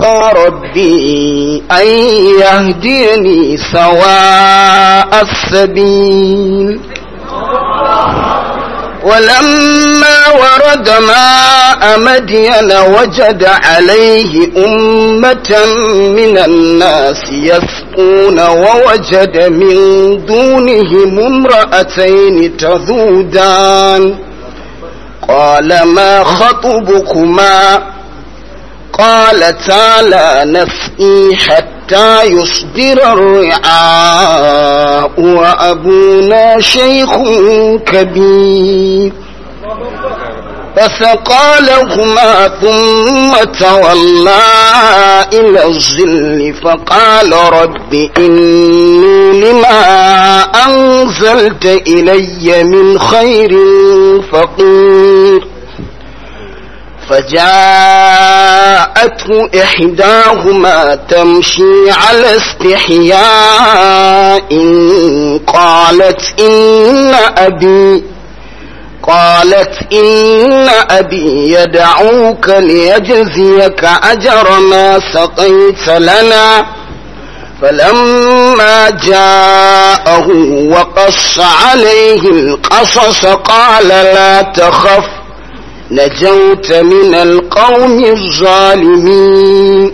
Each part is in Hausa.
عسى ربي أن يهديني سواء السبيل ولما ورد ماء مدين وجد عليه أمة من الناس يسقون ووجد من دونهم امرأتين تذودان قال ما خطبكما قالتا لا نسقي حتى يصدر الرعاء وأبونا شيخ كبير فسقى لهما ثم تولى إلى الظل فقال رب إني لما أنزلت إلي من خير فقير فجاءته إحداهما تمشي على استحياء قالت إن أبي يدعوك ليجزيك أجر ما سقيت لنا فلما جاءه وقص عليه القصص قال لا تخف نجوت من القوم الظالمين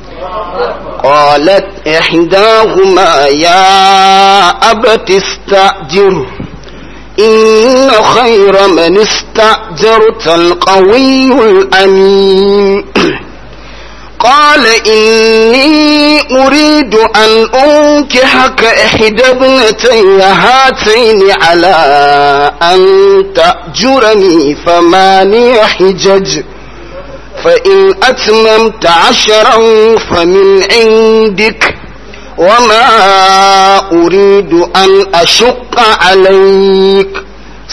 قالت إحداهما يا أبت استأجره إن خير من استأجرت القوي الأمين قال إني أريد أن أنكحك إحدى ابنتي هاتين على أن تأجرني 8 حجج فإن أتممت 10 فمن عندك وما أريد أن أشق عليك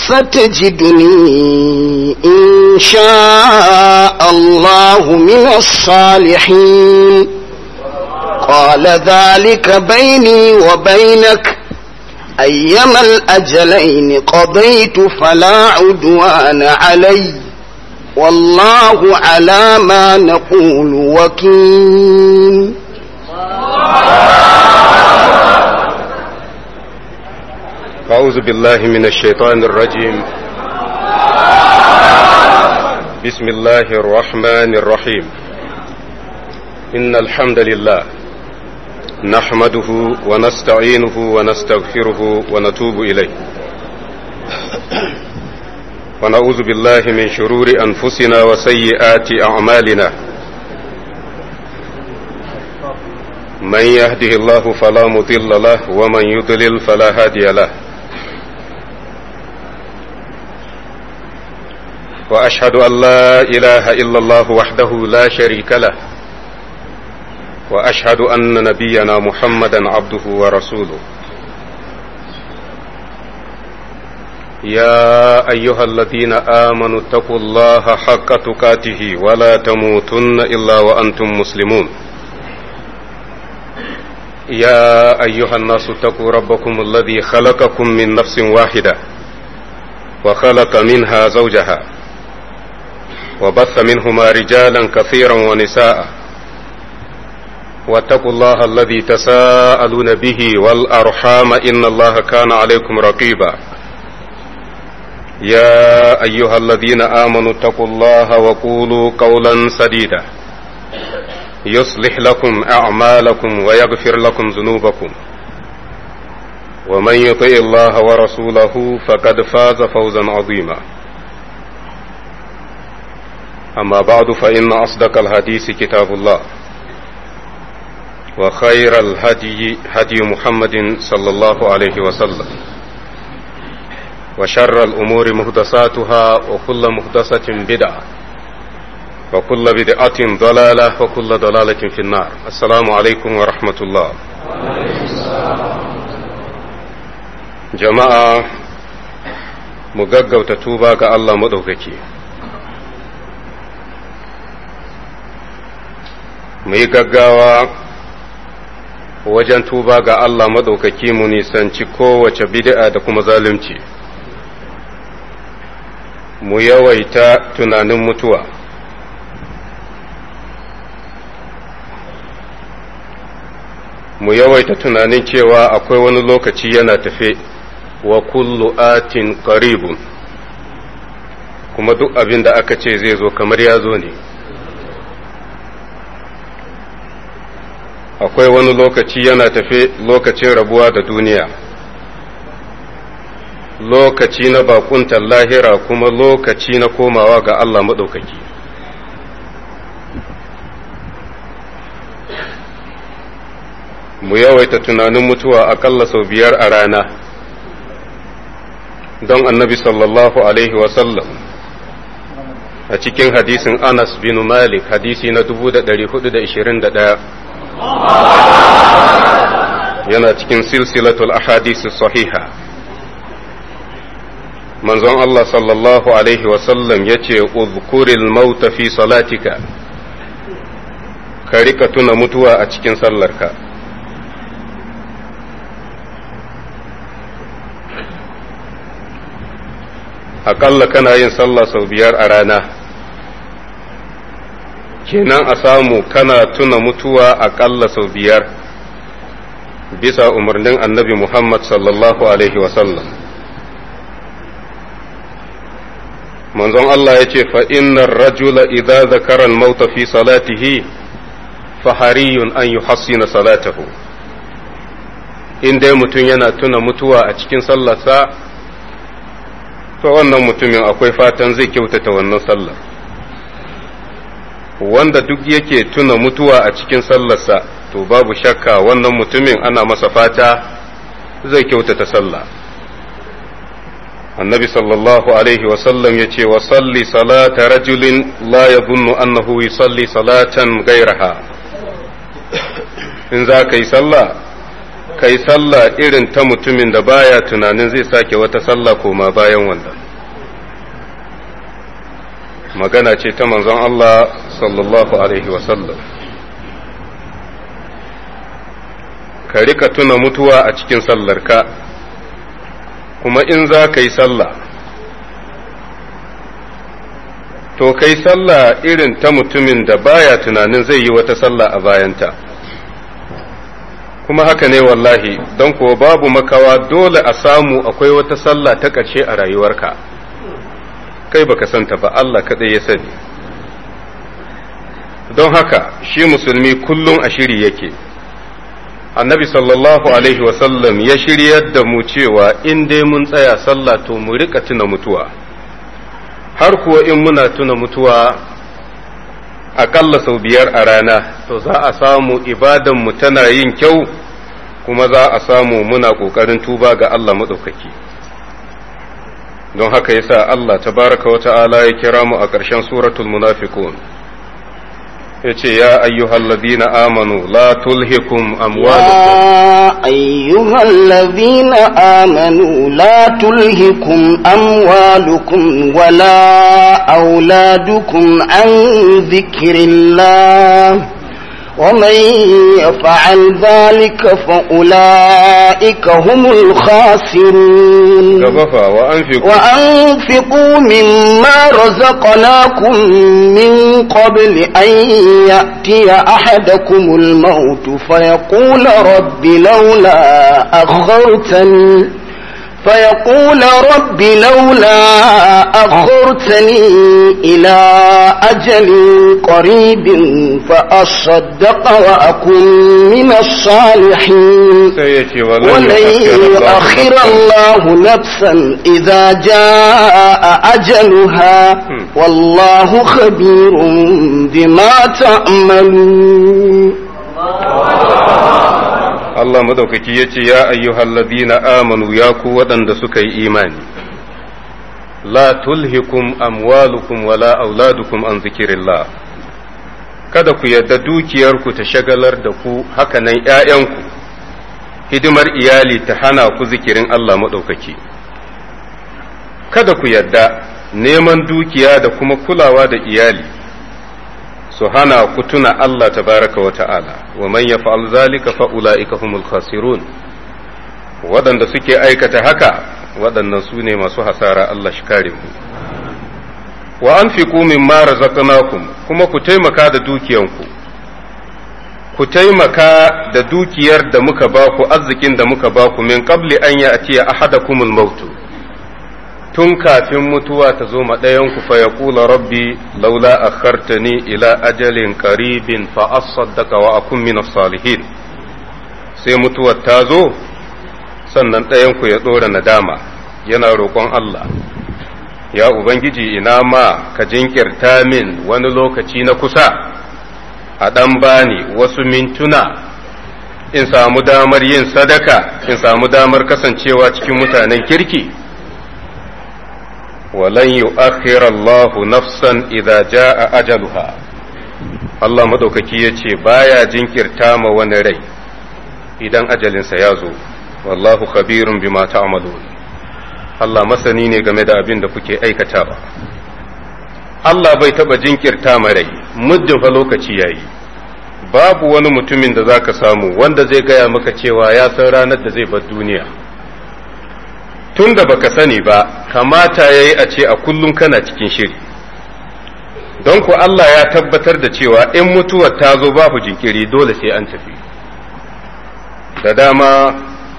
ستجدني إن شاء الله من الصالحين قال ذلك بيني وبينك أيما الأجلين قضيت فلا عدوان علي والله على ما نقول وكيل أعوذ بالله من الشيطان الرجيم بسم الله الرحمن الرحيم إن الحمد لله نحمده ونستعينه ونستغفره ونتوب إليه ونعوذ بالله من شرور أنفسنا وسيئات أعمالنا من يهده الله فلا مضل له ومن يضلل فلا هادي له وأشهد أن لا إله إلا الله وحده لا شريك له وأشهد أن نبينا محمدا عبده ورسوله يا أيها الذين آمنوا اتقوا الله حق تقاته ولا تموتن إلا وأنتم مسلمون يا أيها الناس اتقوا ربكم الذي خلقكم من نفس واحدة وخلق منها زوجها وبث منهما رجالا كثيرا ونساء واتقوا الله الذي تساءلون به والأرحام إن الله كان عليكم رقيبا يا أيها الذين آمنوا اتقوا الله وقولوا قولا سديدا يصلح لكم أعمالكم ويغفر لكم ذنوبكم ومن يطع الله ورسوله فقد فاز فوزا عظيما أما بعد فإن أصدق الحديث كتاب الله وخير الهدي هدي محمد صلى الله عليه وسلم وشر الأمور محدثاتها وكل محدثة بدعة وكل بدعة ضلالة وكل ضلالة في النار السلام عليكم ورحمة الله جماعة مغغوتا توبا ga Allah madaukaki mu yi gaggawa wajen tuba ga Allah madaukaki mu nisanci kowace bid'a da kuma zalunci mu yawaita tunanin mutuwa mu yawaita tunanin cewa akwai wani lokaci yana tafe wa kullu atin qaribun, kuma duk abin da aka ce zai zo kamar ya zo ne. Akwai wani lokaci yana tafe, lokacin rabuwa da duniya, lokaci na bakuntar lahira, kuma lokaci na komawa ga Allah maɗaukaki. Mu yawaita tunanin mutuwa aƙalla sau 5 a rana, don annabi sallallahu alaihi wasallam a cikin hadisin Anas bin Malik, hadisi na 1421, yana cikin silsilatul ahadisi sahiha. Manzon Allah sallallahu alaihi wasallam ya ce, uzkuril mauta fi salatika, ka rika tuna mutuwa a cikin sallarka. Aƙalla kana yin sallah sau 5 a rana, kenan a samu kana tuna mutuwa aƙalla sau 5 bisa umarnin annabi Muhammad sallallahu alaihi wasallam. Manzon Allah ya ce, fa innar rajula idza zakara al-mauta fi salatihi fa hariyun an yuhassina salatahu. In dai mutum yana tuna mutuwa a cikin sallarsa, to wannan mutumin akwai fatan zai kyautata wannan sallar. Wanda duk yake tuna mutuwa a cikin sallarsa, to babu shakka wannan mutumin ana masa fata zai kyautata sallah. Annabi sallallahu alaihi wasallam ya ce, wa salli salata rajulin la yadhunnu annahu yusalli salatan gairaha. In za ka yi sallah, ka yi sallah irin ta mutumin da baya tunanin zai sake wata sallah koma bayan wannan. Magana ce ta manzon Allah sallallahu alaihi wasallam. Ka rika tuna mutuwa a cikin sallarka, kuma in za ka yi sallah, to ka yi sallah irin ta mutumin da baya tunanin zai yi wata sallah a bayanta. Kuma haka ne wallahi, don kuwa babu makawa, dole a samu akwai wata sallah ta ƙarshe a rayuwarka, kai baka santa ba, Allah kaɗai ya sani. Don haka shi musulmi kullum a shiri yake. Annabi sallallahu alaihi wasallam ya shiryar da mu cewa in dai mun tsaya sallah to mu rika tuna mutuwa, har kuwa in muna tuna mutuwa aƙalla sau 5 a rana, to za a samu ibadanmu tana yin kyau, kuma za a samu muna ƙoƙarin tuba ga Allah maɗaukaki. Don haka yasa Allah tabaraka wa ta'ala ya kira mu a ƙarshen suratul munafiqun, yace ya ayyuhalladhina amanu la tulhikum amwalukum ya ayyuhalladhina amanu la tulhikum amwalukum wala auladukum an dhikrillah ومن يفعل ذلك فأولئك هم الخاسرون وأنفقوا مما رزقناكم من قبل أن يأتي أحدكم الموت فيقول رب لولا أخرتني إلى أجل قريب فأصدق وأكن من الصالحين ولن يؤخر الله نفسا إذا جاء أجلها والله خبير بما تعملون. Allah madaukaki ya ce, ya ayyuhalladhina amanu, ya ku waɗanda suka yi imani, la tulhikum amwalukum wala auladukum an zikirillah, kada ku yarda dukiyarku ta shagalar da ku, hakanan ‘ya'yanku, hidimar iyali ta hana ku zikirin Allah maɗaukaki. Kada ku yarda neman dukiya da kuma kulawa da iyali su hana ku tuna Allah tabaraka wa ta'ala, wa man yaf'al zalika fa ulaika humul khasirun. Waɗanda suke aikata haka, waɗannan su ne masu hasara, Allah shi kare mu. Wa anfiqu mimma razaqnakum, kuma ku taimaka da dukiyanku ku taimaka da dukiyar da muka ba ku arzikin da muka ba ku min qabli an ya'tiya ahadakumul mautu tun kafin mutuwa ta zo ma ɗayanku fa yaqula rabbi laula akhartani ila ajalin qaribin fa asaddaqa wa akun minas salihin sai mutuwar ta zo sannan ɗayanku ya ɗora nadama yana roƙon Allah ya ubangiji ina ma ka jinkirta min wani lokaci na kusa a ɗan bani wasu mintuna in samu damar yin sadaka in samu damar kasancewa cikin mutanen kirki walan yu'akhkhira Allahu nafsan idza jaa ajaluha Allah madaukaki yace baya jinkirta ma wani rai idan ajalinsa ya zo wallahu khabirun bima ta'malun Allah masani ne game da abin da kuke aikatawa Allah bai taba jinkirta ma rai muddin fa lokaci yayi babu wani mutumin da zaka samu wanda zai gaya maka cewa ya san ranar da zai bar duniya tun da baka sani ba kamata yayi a ce a kullum kana cikin shiri don ku Allah ya tabbatar da cewa in mutuwar ta zo babu jinkiri dole sai an tafi da dama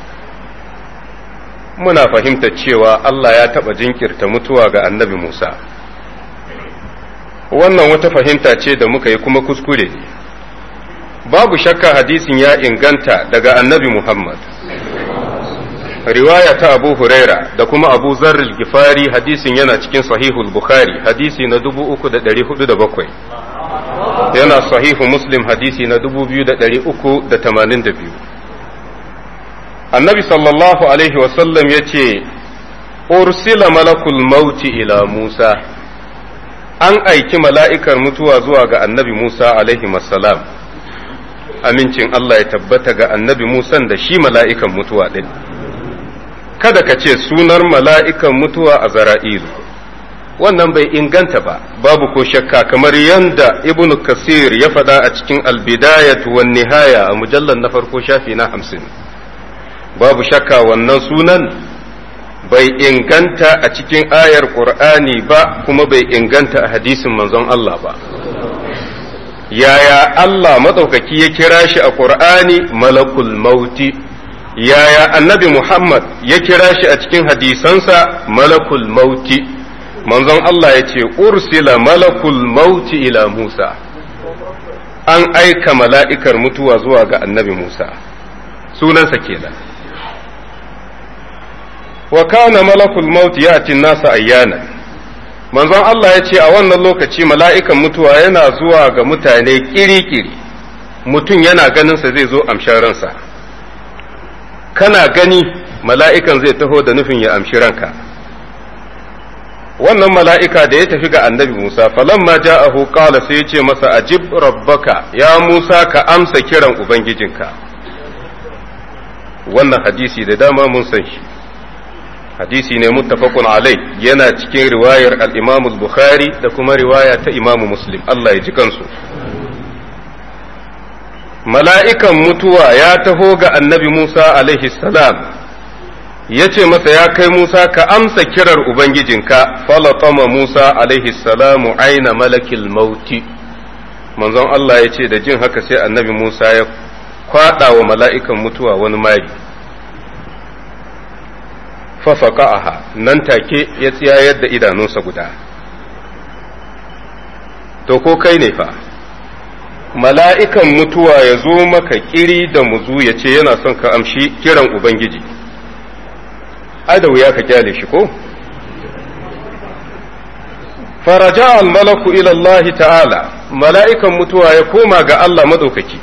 muna fahimtar cewa Allah ya taba jinkirta mutuwa ga annabi Musa wannan wata fahimta ce da muka yi kuma kuskure ne babu shakka hadisin ya inganta daga annabi Muhammad riwaya ta Abu Huraira da kuma Abu Zarr al-Ghifari hadisin yana cikin sahihul Bukhari hadisi na 3407 yana sahihu Muslim hadisi na 2382 annabi sallallahu alaihi wasallam yace ursila malakul mauti ila Musa an aiki mala'ikar mutuwa zuwa ga annabi Musa alaihi salam amincin Allah ya tabbata ga annabi Musa da shi mala'ikan mutuwa ɗin. Kada ka ce sunar mala'ikan mutuwa a Zara'ilu, wannan bai inganta ba, babu ko shakka kamar yanda Ibn Kasir ya faɗa a cikin albidayatu wan nihaya a mujallar na farko shafi na 50. Babu shakka wannan sunan bai inganta a cikin ayar Ƙur'ani ba kuma bai inganta a hadisin manzon Allah ba. Yaya Allah maɗaukaki ya kira shi a Ƙur'ani malakul mauti, yaya annabi Muhammad ya kira shi a cikin hadisansa malakul mauti, manzon Allah ya ce, Ursila malakul mauti ila Musa, an aika mala'ikar mutuwa zuwa ga annabi Musa, sunansa kenan. Wa kana malakul mauti ya nasa ayyana. Manzon Allah ya ce a wannan lokaci mala'ikan mutuwa yana zuwa ga mutane kiri-kiri, mutum yana ganinsa zai zo amshin ransa, kana gani mala'ikan zai taho da nufin ya amshi ranka. Wannan mala'ika da ya tafi ga annabi Musa, falamma ja'ahu qala sai ya ce masa ajib rabbaka ya Musa ka amsa kiran Ubangijinka. Wannan hadisi da dama mun san shi. hadisi ne muttafaqun alai yana cikin riwayar al-Imam al-Bukhari da kuma riwaya ta Imam Muslim Allah ya ji kansu mala'ikan mutuwa ya taho ga annabi Musa alaihi salam yace masa ya kai Musa ka amsa kirar ubangijinka falatama Musa alaihi salamu aina malakil mauti manzon Allah yace da jin haka sai annabi Musa ya kwada wa mala'ikan mutuwa wani mari fafaqa'aha nan take ya tsiyayar da idanunsa guda to ko kai ne fa mala'ikan mutuwa ya zo maka kiri da muzu ya ce yana son ka amshi kiran ubangiji da wuya ka kyale shi ko faraja al-malaku ila Allah ta'ala mala'ikan mutuwa ya koma ga Allah madaukaki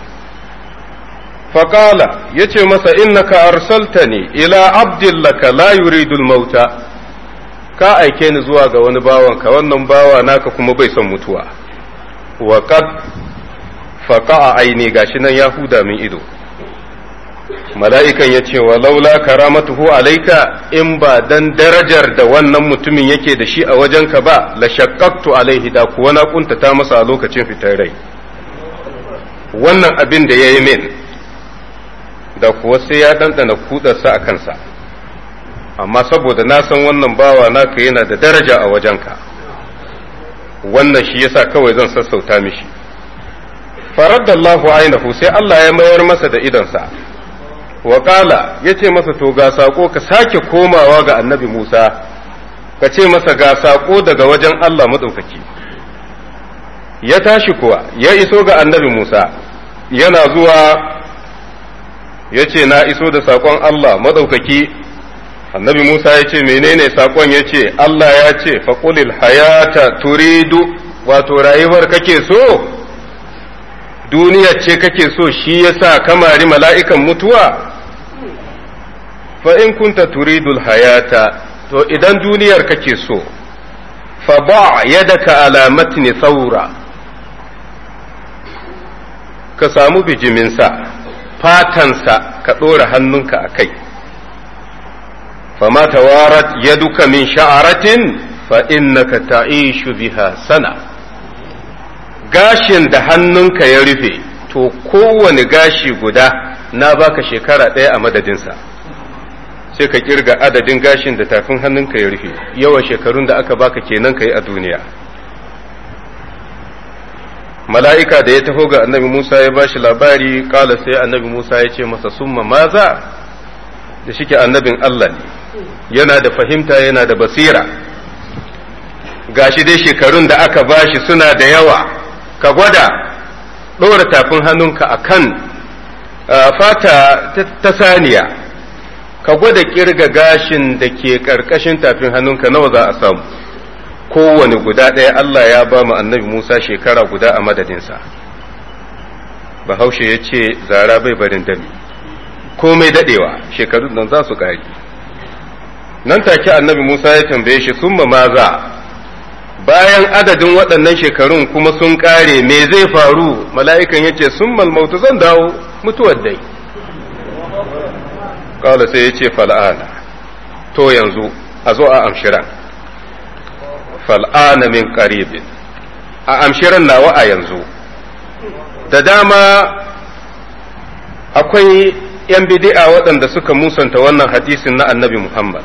faƙala ya ce masa innaka arsaltani ila abdillaka la yuridul mauta ka aike ni zuwa ga wani bawanka wannan bawa naka kuma bai son mutuwa wa qad faqa'a aini gashi nan ya huda min ido mala'ikan ya ce wa laula karamatuhu alaika in ba dan darajar da wannan mutumin yake da shi a wajenka ba la shaqqaqtu alaihi da kuwa na kuntata masa a lokacin fitar rai wannan abin da yayi min da kuwa sai ya ɗanɗana kudarsa a kansa amma saboda na san wannan bawa naka yana da daraja a wajenka wannan shi yasa kawai zan sassauta mishi faraddallahu ainihu sai Allah ya mayar masa da idonsa wa qala yace masa to ga sako ka sake komawa ga annabi Musa ka ce masa ga sako daga wajen Allah madaukaki ya tashi kuwa ya iso ga annabi Musa yana zuwa ya ce na iso da sakon Allah madaukaki annabi Musa ya ce menene sakon ya ce Allah ya ce faqulil hayata turidu wato rayuwar kake so duniyar ce kake so shi yasa kamari mala'ikan mutuwa fa in kunta turidul hayata to idan duniyar kake so fa ba yadaka ala matni saura ka samu bijiminsa fatansa ka ɗora hannunka a kai fama tawarat yaduka min sha'aratin fa innaka ta'ishu biha sana gashin da hannunka ya rufe to kowane gashi guda na baka shekara ɗaya a madadinsa sai ka kirga adadin gashin da tafin hannunka ya rufe yawan shekarun da aka baka kenan ka yi a duniya mala'ika da ya taho ga annabi Musa ya bashi labari kala sai annabi Musa ya ce masa summa maza da shike annabin Allah ne yana da fahimta yana da basira gashi dai shekarun da aka bashi suna da yawa ka gwada ɗora tafin hannunka a kan fata ta saniya ka gwada kirga gashin da ke ƙarƙashin tafin hannunka nawa za a samu kowane guda ɗaya Allah ya ba mu annabi Musa shekara guda a madadinsa bahaushe ya ce zara bai barin dami komai daɗewa shekarun nan za su ƙari nan take annabi Musa ya tambaye shi summa maza bayan adadin waɗannan shekarun kuma sun ƙare me zai faru mala'ikan ya ce summal mautu zan dawo mutuwar dai kawai sai ya ce fal'ana to yanzu a zo a amshiran fal'ana min qaribin a amshiran nawa a yanzu da dama akwai ‘yan bidi'a waɗanda suka musanta wannan hadisin na annabi Muhammad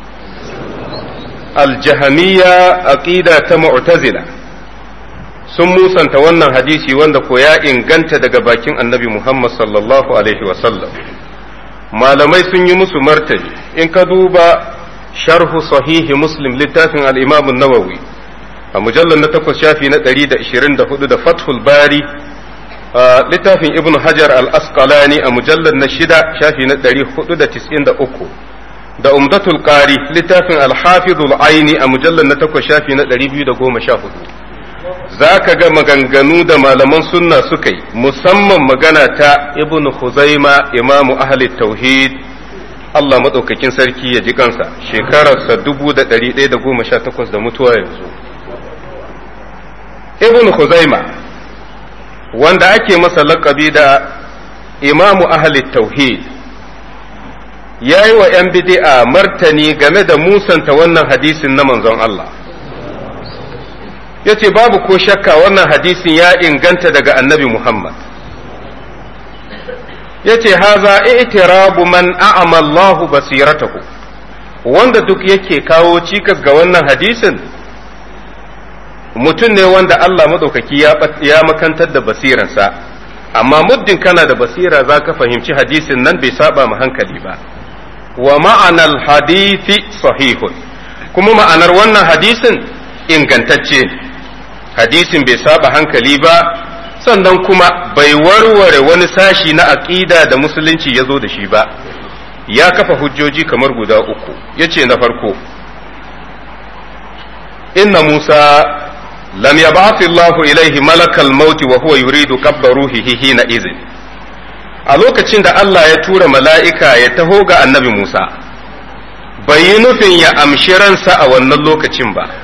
aljahamiya aqida ta mu'tazila sun musanta wannan hadisi wanda ko ya inganta daga bakin annabi Muhammad sallallahu alaihi wasallam malamai sun yi musu martani in ka duba sharhu sahihi muslim littafin al-imam an-nawawi a mujallar na 8 shafi na 124 da fathul bari littafin ibn hajar al-asqalani a mujallar na 6 shafi na 493 da umdatul qari littafin al-hafizul aini a mujallar na 8 shafi na 214 zaka ga maganganu da malaman sunna suka yi musamman magana ta ibn khuzaima imamu ahli tauhid Allah madaukakin sarki ya ji kansa shekararsa 1118 da mutuwa yanzu ibn khuzaima wanda ake masa laƙabi da imamu ahli tauhid ya yi wa ‘yan bidi'a martani game da musanta wannan hadisin na manzon Allah ya ce babu ko shakka wannan hadisin ya inganta daga annabi Muhammad ya ce haza i'tirabu man a'ama Allahu basiratahu wanda duk yake kawo cikas ga wannan hadisin mutum ne wanda Allah maɗaukaki ya makantar da basiransa amma muddin kana da basira za ka fahimci hadisin nan bai saba ma hankali ba wa ma'anar hadisi sahihun kuma ma'anar wannan hadisin ingantacce hadisin bai saba hankali ba sannan kuma bai warware wani sashi na aqida da musulunci ya zo da shi ba ya kafa hujjoji kamar guda uku yace na farko inna Musa lam yab'ath Allahu ilayhi malakal maut wa huwa yuridu qabda ruhihi hina izin a lokacin da Allah ya tura mala'ika ya taho ga annabi Musa bai yi nufin ya amshi ransa a wannan lokacin ba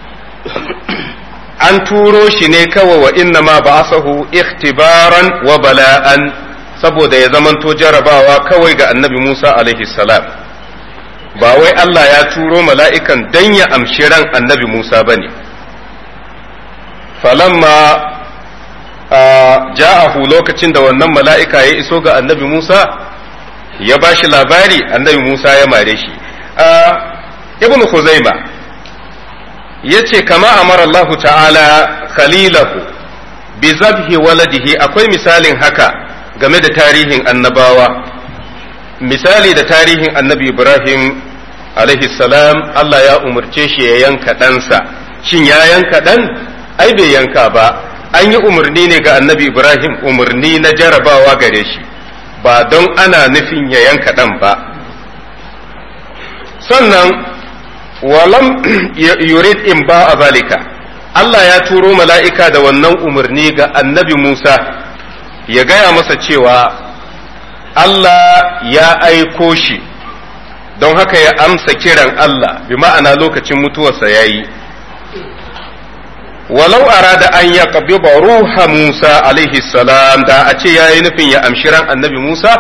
an turo shi ne kawai wa inna ma ba'asahu ikhtibaran wa bala'an saboda ya zamanto jarabawa kawai ga annabi Musa alaihi salam ba wai Allah ya turo mala'ikan dan ya amshi ran annabi Musa bane falamma ja'ahu lokacin da wannan mala'ika ya iso ga annabi Musa ya ba shi labari annabi Musa ya mare shi ibn Khuzaima ya ce kama amara Allah ta'ala khalilahu bi zabhi waladihi akwai misalin haka game da tarihin annabawa misali da tarihin annabi Ibrahim alaihi salam Allah ya umarce shi ya yanka ɗansa shin ya yanka ɗan ai bai yanka ba an yi umarni ne ga annabi Ibrahim umarni na jarabawa gare shi ba don ana nufin ya yanka ɗan ba sannan walam yurid in ba a zalika Allah ya turo mala'ika da wannan umarni ga annabi Musa ya gaya masa cewa Allah ya aiko shi don haka ya amsa kiran Allah bi ma'ana lokacin mutuwarsa ya yi walau arada an ya ƙabiba ruha Musa alaihi salam da a ce ya yi nufin ya amshi ran annabi Musa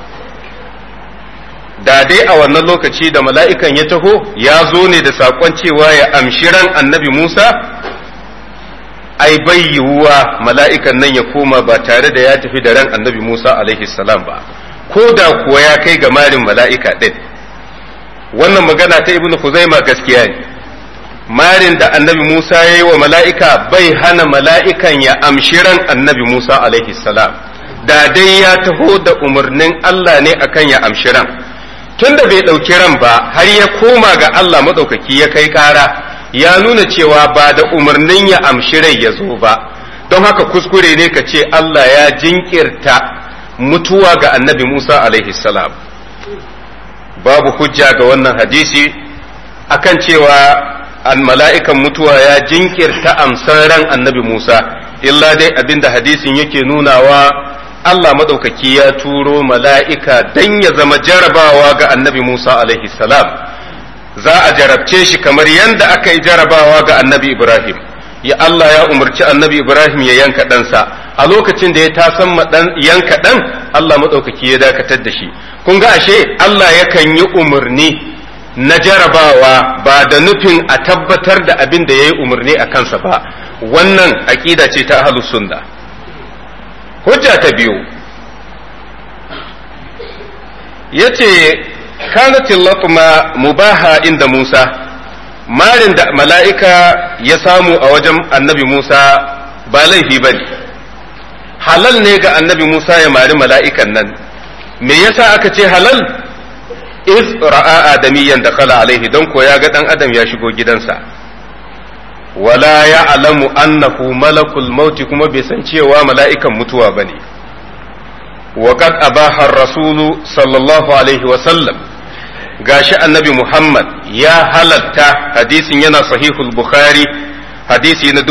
da dai a wannan lokaci da mala'ikan ya taho ya zo ne da saƙon cewa ya amshi ran annabi Musa ai bai yiwuwa mala'ikan nan ya koma ba tare da ya tafi da ran annabi Musa alaihi salam ba ko da kuwa ya kai ga marin mala'ika ɗin wannan magana ta ibnu Khuzaima gaskiya ne marin da annabi Musa ya yi wa mala'ika bai hana mala'ikan ya amshi ran annabi Musa alaihi salam da dai ya taho da umarnin Allah ne akan ya amshi ran tunda bai ɗauki ran ba har ya koma ga Allah maɗaukaki ya kai ƙara ya nuna cewa ba da umarnin ya amshi rai ya zo ba don haka kuskure ne ka ce Allah ya jinkirta mutuwa ga annabi Musa alaihi salam babu hujja ga wannan hadisi akan cewa mala'ikan mutuwa ya jinkirta amsan ran annabi Musa illa dai abinda hadisin yake nunawa Allah madaukaki ya turo mala'ika dan ya zama jarabawa ga annabi Musa alaihi salam za a jarabce shi kamar yadda aka yi jarabawa ga annabi Ibrahim ya Allah ya umarci annabi Ibrahim ya yanka ɗansa a lokacin da ya tasan yanka ɗan Allah maɗaukaki ya dakatar da shi kun ga ashe Allah yakan yi umarni na jarabawa ba da nufin a tabbatar da abin da ya yi umarni a kansa ba wannan aƙida ce ta ahlus sunna hujja ta biyu yace kanat latma mubaha inda Musa marin da mala'ika ya samu a wajen annabi Musa ba laifi bane halal ne ga annabi Musa ya mari mala'ikan nan me yasa aka ce halal iz ra'a adamiyan da kala alaihi don ko ya ga dan adam ya shigo gidansa wala ya'lamu annahu malakul mauti kuma bai san cewa mala'ikan mutuwa bane wa qad abaha ar-rasulu sallallahu alaihi wa sallam gashi annabi Muhammad ya halatta hadisin yana sahihul bukhari hadisi na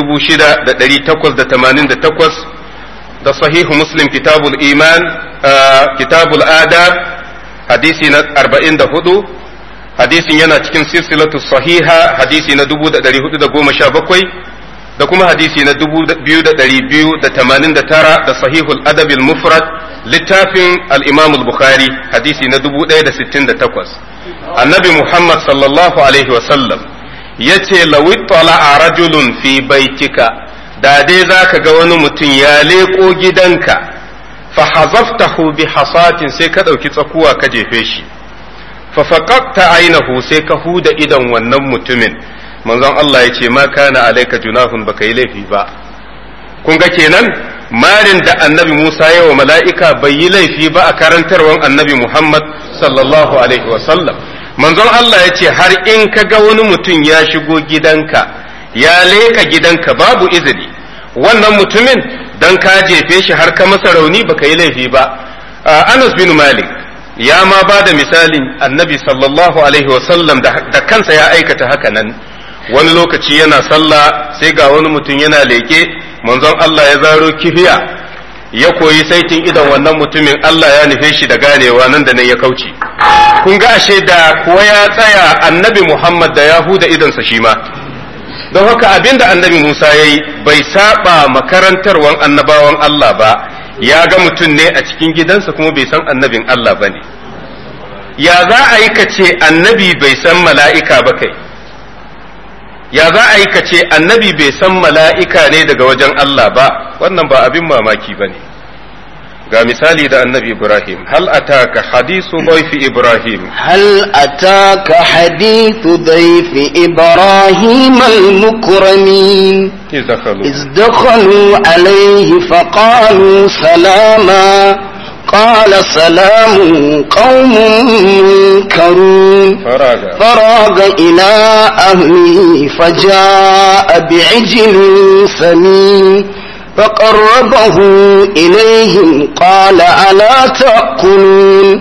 6888 da sahihu muslim kitabul iman kitabul adab hadisi na 44 hadisin yana cikin silsilatu sahiha hadisi na 1417 da kuma hadisi na 2289 da sahihul adabil mufrad littafin al-imam al-bukhari hadisi na 1068 annabi muhammad sallallahu alaihi wasallam yace lawittala rajulun fi baitika da dai zaka ga wani mutum ya leko gidanka fa hazaftahu bi hasatin sai ka dauki tsakuwa ka jefe shi fa faqaqta aynahu sai ka huda idan wannan mutumin manzon Allah yace ma kana alayka junahun baka yi laifi ba kun ga kenan marin da annabi Musa yawa mala'ika bai yi laifi ba a karantarwan annabi Muhammad sallallahu alaihi wasallam manzon Allah yace har in ka ga wani mutum ya shigo gidanka ya leka gidanka babu izini wannan mutumin dan ka jefe shi har ka masa rauni baka yi laifi ba Anas bin Malik ya ma ba da misalin annabi sallallahu alaihi wasallam da kansa ya aikata haka nan wani lokaci yana sallah sai ga wani mutum yana leke manzon Allah ya zaro kifiya ya koyi saitin idan wannan mutumin Allah ya nufe shi da ganewa nan da nan ya kauce kun ga ashe da kuwa ya tsaya annabi Muhammad da Yahuda idansa shi ma don haka abinda annabi Musa ya yi bai saba makarantarwan annabawan Allah ba ya ga mutum ne a cikin gidansa kuma bai san annabin Allah ba ne ya za a yi ka ce annabi bai san mala'ika ba kai ya za a yi ka ce annabi bai san mala'ika ne daga wajen Allah ba wannan ba abin mamaki ba ne ga misali da annabi Ibrahim hal ataka hadisu dhayfi Ibrahim هل أتاك حديث ضيف إبراهيم المكرمين إذ دخلوا عليه فقالوا سلاما قال سلام قوم منكرون فراغ إلى أهله فجاء بعجل سمين فقربه إليهم قال ألا تأكلون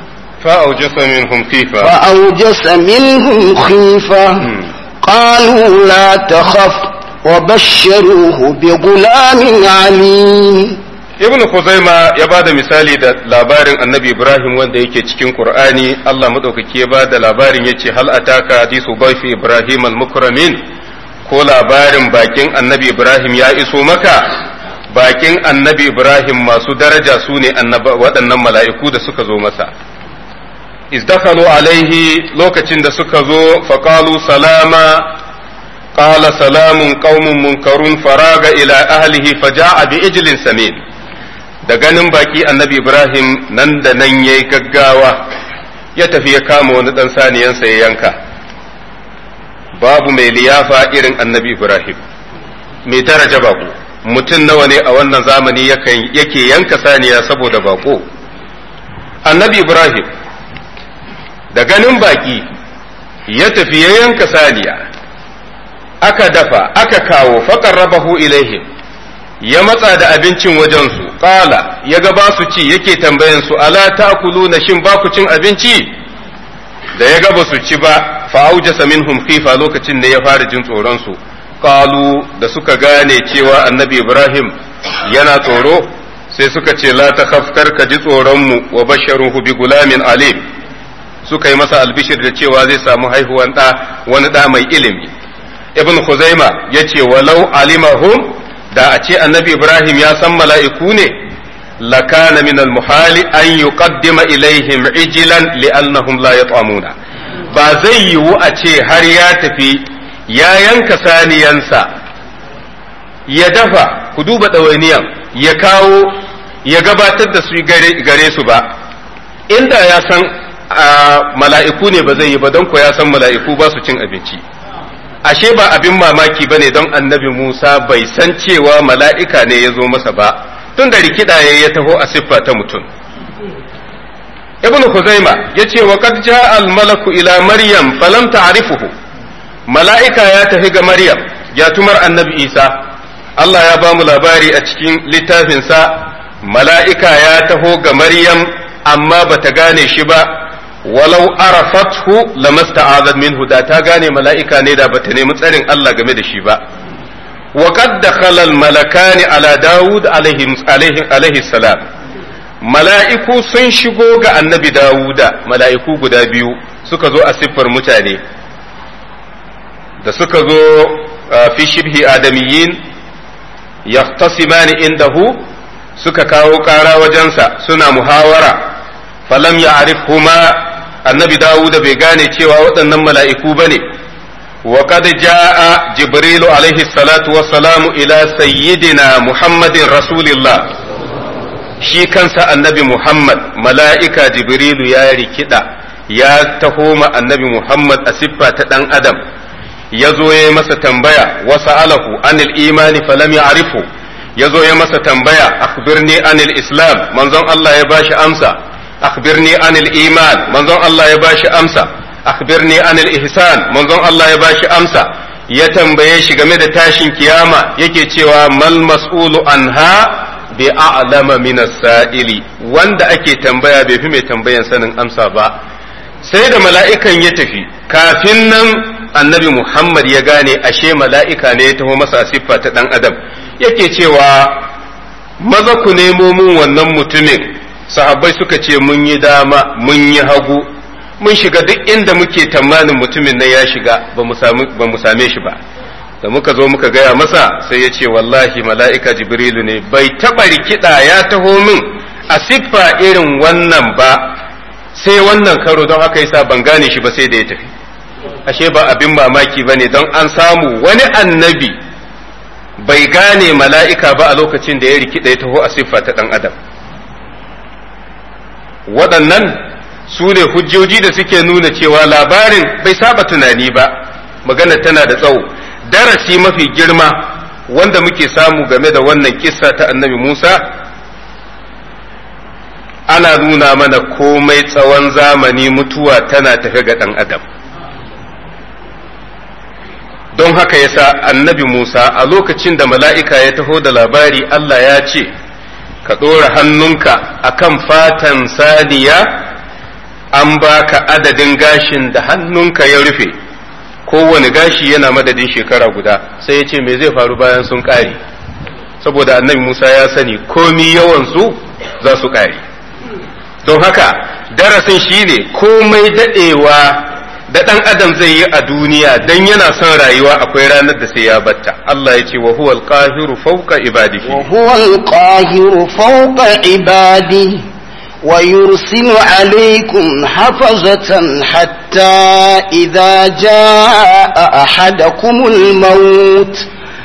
فأوجس منهم خيفة قالوا لا تخف وبشروه بغلام عليم ibn Khuzaima ya bada misali da labarin annabi Ibrahim wanda yake cikin Qur'ani Allah madaukaki ya bada labarin yace hal ataka hadisu dhayfi Ibrahim al-mukramin ko labarin bakin annabi Ibrahim ya iso maka bakin annabi Ibrahim masu daraja su ne waɗannan mala'iku da suka zo masa izdakalu alaihi lokacin da suka zo faqalu salama qala salamun qaumun munkarun faraga ila ahlihi faja'a bi ijlin samin da ganin baki annabi Ibrahim nan da nan yayi gaggawa ya tafi ya kama wani dan saniyansa ya yanka babu mai liyafa irin annabi Ibrahim mai daraja bako mutum nawa ne a wannan zamani yake yanka saniya saboda bako annabi Ibrahim da ganin baki ya tafi ya yanka saniya aka dafa aka kawo faqarrabahu ilaihim ya matsa da abincin wajensu qala ya ga ba su ci yake tambayan su ala ta'kuluna shin ba ku cin abinci da ya ga ba su ci ba fa aujasa minhum khifa lokacin ne ya fara jin tsoron su qalu da suka gane cewa annabi Ibrahim yana tsoro sai suka ce la takhaf kar ka ji tsoron mu wa basharuhu bi gulamin alim suka yi masa albishir da cewa zai samu haihuwan wani da mai ilimi ibn Khuzaima yace walau alimahum da a ce annabi Ibrahim ya san mala'iku ne lakana min al-muhali an yuqaddima ilaihim ijlan li'annahum la yat'amuna ba zai yiwu a ce har ya tafi ya yanka saniyansa ya dafa ku duba ɗawainiyan ya kawo ya gabatar da su gare su ba inda ya san mala'iku ne ba zai yi ba don ko ya san mala'iku ba su cin abinci ashe ba abin mamaki ba ne don annabi Musa bai san cewa mala'ika ne ya zo masa ba tun da rikida ya taho a siffa ta mutum ibn Khuzaima ya ce wa qad ja'a al-malaku ila maryam falam ta'rifuhu mala'ika ya tafi ga maryam yatumar annabi Isa Allah ya ba mu labari a cikin littafinsa mala'ika ya taho ga maryam amma bata gane shi ba walau arafathu lamasta'azat minhu da ta gane mala'ika ne da bata nemi tsarin Allah game da shi ba wa qad dakhala al-malakani ala Dawud alaihi salam mala'iku sun shigo ga annabi Dawuda mala'iku guda biyu suka zo a siffar mutane da suka zo fi shibhi adamiyyin yahtasimani indahu suka kawo ƙara wajensa suna muhawara falam ya'rifhuma annabi Dawuda bai gane cewa waɗannan mala'iku bane wa qad jaa jibrilu alaihi salatu wassalamu ila sayyidina muhammadin rasulillah shi kansa annabi Muhammad mala'ika jibrilu ya rikida ya taho ma annabi Muhammad a siffa ta ɗan adam ya zo ya masa tambaya wa sa'alahu anil imani falam ya'rifu ya zo ya masa tambaya akhbirni anil islam manzon Allah ya bashi amsa akhbirni anil iman manzon Allah ya bashi amsa akhbirni anil ihsan manzon Allah ya bashi amsa ya tambaye shi game da tashin kiyama yake cewa mal mas'ulu anha bi a'lama min as-sa'ili wanda ake tambaya bai fi mai tambayan sanin amsa ba sai da mala'ikan ya tafi kafin nan annabi Muhammad ya gane ashe mala'ika ne ya taho masa siffa ta dan adam yake cewa maza ku nemo mun wannan mutumin sahabbai suka ce mun yi dama mun yi hagu mun shiga duk inda muke tamanin mutumin nan ya shiga ba mu same shi ba da muka zo muka gaya masa sai ya ce wallahi mala'ika jibrilu ne bai taɓa rikida ya taho min a siffa irin wannan ba sai wannan karo don haka yasa ban gane shi ba sai da ya tafi ashe ba abin mamaki ba ne don an samu wani annabi bai gane mala'ika ba a lokacin da ya rikida ya taho a siffa ta ɗan adam waɗannan su ne hujjoji da suke nuna cewa labarin bai saba tunani ba, magana tana da tsawo. Darasi mafi girma wanda muke samu game da wannan kissa ta annabi Musa, ana nuna mana komai tsawon zamani mutuwa tana tafe ga ɗan adam. Don haka yasa annabi Musa a lokacin da mala'ika ya taho da labari, Allah ya ce ka ɗora hannunka akan fatan saniya, an baka adadin gashin da hannunka ya rufe, kowane gashi yana madadin shekara guda. Sai ya ce me zai faru bayan sun ƙare, saboda annabi Musa ya sani komi yawansu za su ƙare. Don haka darasin shine komai daɗewa da ɗan adam zai yi a duniya dan yana son rayuwa, akwai ranar da sai ya batta. Allah ya ce wa huwal qahiru fawqa ibadihi, wa huwal qahiru fawqa ibadihi wa yursilu alaykum hafazatan hatta idza jaa ahadakumul maut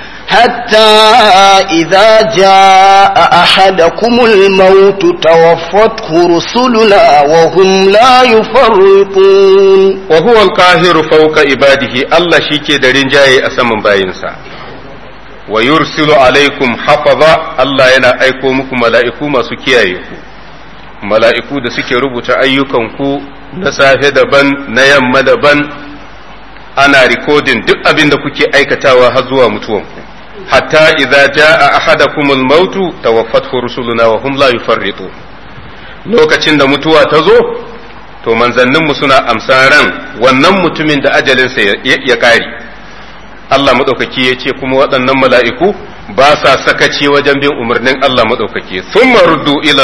توفته رسلنا وهم لا يفرطون. وهو القاهر فوق عباده، الله شيكي دارين جاي أسمن باينسا. ويرسل عليكم حفظا، الله ينا أيكو مكو ملائكو ما سكيايكو، ملائكو دا سكي ربط أيكمكو نسافة دبن نيم دبن، أنا ريكودين دق أبين دا كوكي أيكتاوا هزوا متوانكو. hatta idza jaa ahadakumul mautu tawaffathu rusuluna wa hum la yufarritun. Lokacin da mutuwa ta zo, to manzanninmu suna amsa ran wannan mutumin da ajalinsa ya kare. Allah madaukaki ya ce kuma waɗannan mala'iku ba sa sakaci wajen bin umarnin Allah madaukaki. Thumma ruddu ila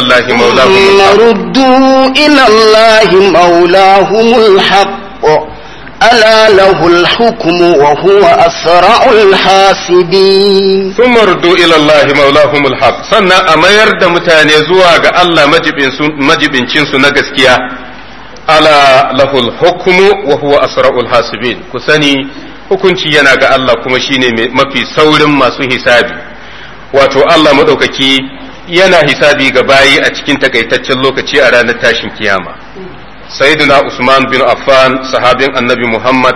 Allahi maulahumul haqq ألا له الحكم وهو أسرع الحاسبين. ثم ردوا إلى الله مولاهم الحق، سنة أما يرد متاني زواج الله مجبن شنسو نغسكيا. ألا له الحكم وهو أسرع الحاسبين، كسني hukunci yana ga Allah kuma shine mafi saurin masu hisabi. Wato Allah madaukaki yana hisabi ga bayi a cikin takaitaccen lokaci a ranar tashin kiyama. Sayyidina Usman bin Affan, sahabin annabi Muhammad,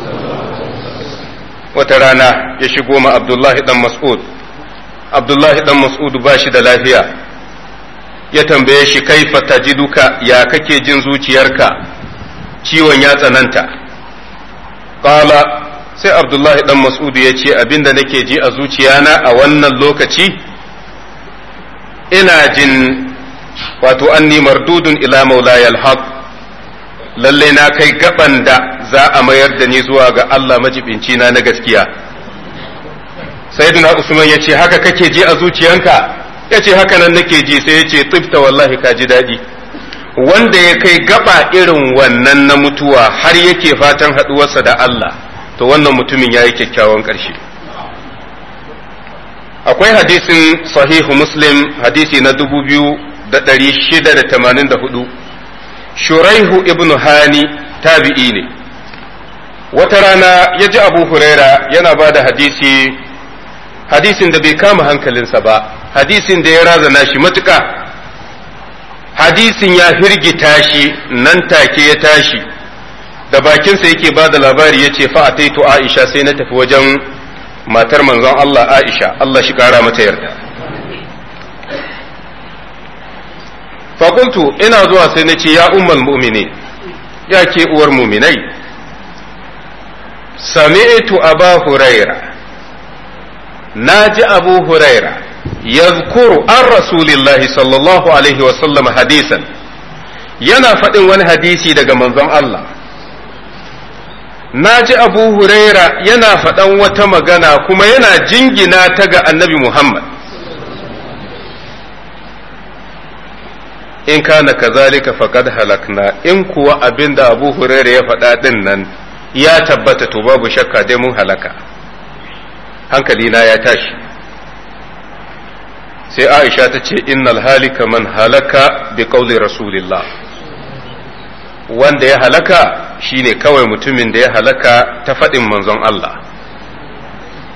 wata rana ya shigo ma Abdullahi dan Mas'ud. Abdullahi dan Mas'ud ba shi da lafiya, ya tambaye shi kaifa tajiduka, ya kake jin zuciyarka, ciwon ya tsananta. Qala, sai Abdullahi dan Mas'ud ya ce abinda nake ji a zuciyana a wannan lokaci, ina jin wato anni mardudun ila maulayal haq, lallai na kai gaban da za a mayar da ni zuwa ga Allah majibinci na gaskiya. Sayyidina Usman ya ce haka kake ji a zuciyanka? Ya ce haka nan nake ji. Sai ya ce tsifta, wallahi ka ji daɗi. Wanda ya kai gaba irin wannan na mutuwa har yake fatan haɗuwarsa da Allah, to wannan mutumin ya yi kyakkyawan ƙarshe. Akwai hadisin sahihu Muslim, hadisi na 2684. Shuraihu ibn Hani tabi'i ne, wata rana ya ji Abu Huraira yana ba da hadisin da bai kama hankalinsa ba, hadisin da ya razana shi matuƙa, hadisin ya firgita shi, nan take ya tashi, da bakinsa yake ba da labari ya ce fa'ataitu Aisha, sai na tafi wajen matar manzon Allah Aisha, Allah shi ƙara mata yarda. fakultu, ina zuwa sai na ce ya ummal mu'minin, ya ke uwar muminai, sami'tu Aba Huraira, na ji Abu Huraira yazkuru an Rasulillahi sallallahu alaihi wasallam hadisan, yana faɗin wani hadisi daga manzon Allah. Na ji Abu Huraira yana faɗan wata magana kuma yana jingina ta ga annabi Muhammad. In kana kazalika faqad halakna, in kuwa abinda Abu Hurairah ya faɗa din nan ya tabbata, to babu shakka dai mun halaka. Hankalina ya tashi. Sai Aisha ta ce innal halika man halaka bi qawli rasulillah, wanda ya halaka shine kawai mutumin da ya halaka ta faɗin manzon Allah.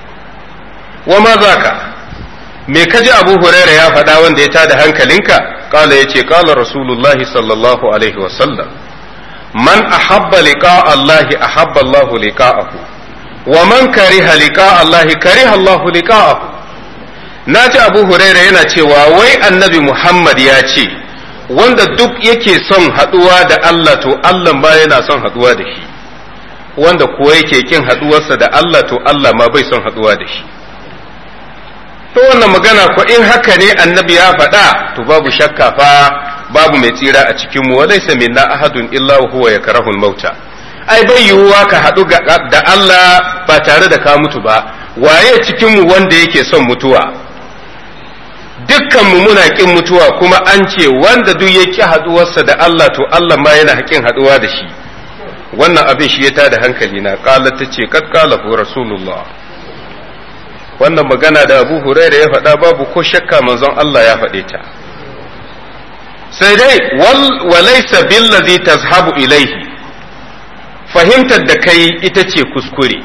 Wa ma zaka, me kaji Abu Hurairah ya faɗa wanda ya tada hankalinka? qala yace qala rasulullahi sallallahu alaihi wa sallam man ahabba liqa Allah ahabba Allah liqa'ahu wa man kariha liqa Allah kariha Allah liqa'ahu. Naji Abu Huraira yana cewa wai annabi Muhammad ya ce wanda duk yake son haduwa da Allah to Allah ma yana son haduwa da shi, wanda kuwa yake kin haduwarsa da Allah to Allah ma bai son haduwa da shi. To wannan magana ko in haka ne annabi ya faɗa to babu shakka fa babu mai tsira a cikin mu, walaysa minna ahadun illa huwa yakrahu al-mauta. Ai bai yiwuwa ka haɗu da Allah ba tare da ka mutu ba. Waye cikin mu wanda yake son mutuwa? Dukkan mu muna kin mutuwa, kuma an ce wanda duk ya ki haduwarsa da Allah to Allah ma yana haƙin haduwa da shi. Wannan abin shi ya tada hankali na. Qalat tace kad qala rasulullah. Wannan magana da Abu Hurairah ya faɗa babu ko shakka manzon Allah ya faɗe ta. Sai dai walaysa billazi tazhabu ilaihi, fahimtar da kai ita ce kuskure.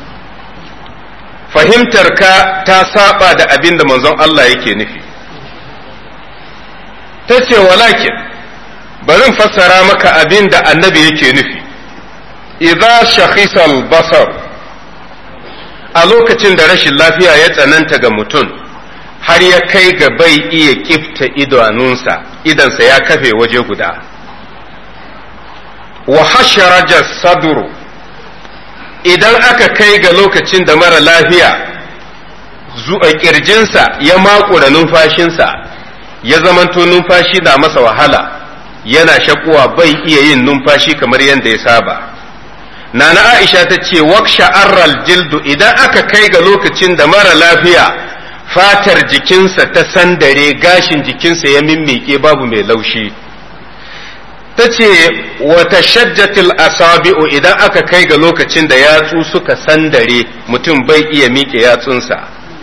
Fahimtar ka ta saba da abin da manzon Allah yake nufi. Ta ce walakin bari fassara maka abin da annabi yake nufi. Idza shakhisa al-basar, a lokacin da rashin lafiya ya tsananta ga mutum har ya kai ga bai iya kifta idanunsa, idansa ya kafe waje guda. Wa hasharaja sadru, idan aka kai ga lokacin da mara lafiya zuwa kirjinsa ya makura numfashinsa, ya zamanto numfashi na masa wahala, yana shakuwa bai iya yin numfashi kamar yadda ya saba. Nana Aisha ta ce waksha arral jildu, idan aka kai ga lokacin da mara lafiya fatar jikinsa ta sandare, gashin jikinsa ya mimmike babu mai laushi. Ta ce wata shajjatil asabi'u, idan aka kai ga lokacin da yatsu suka sandare mutum bai iya miƙe yatsunsa,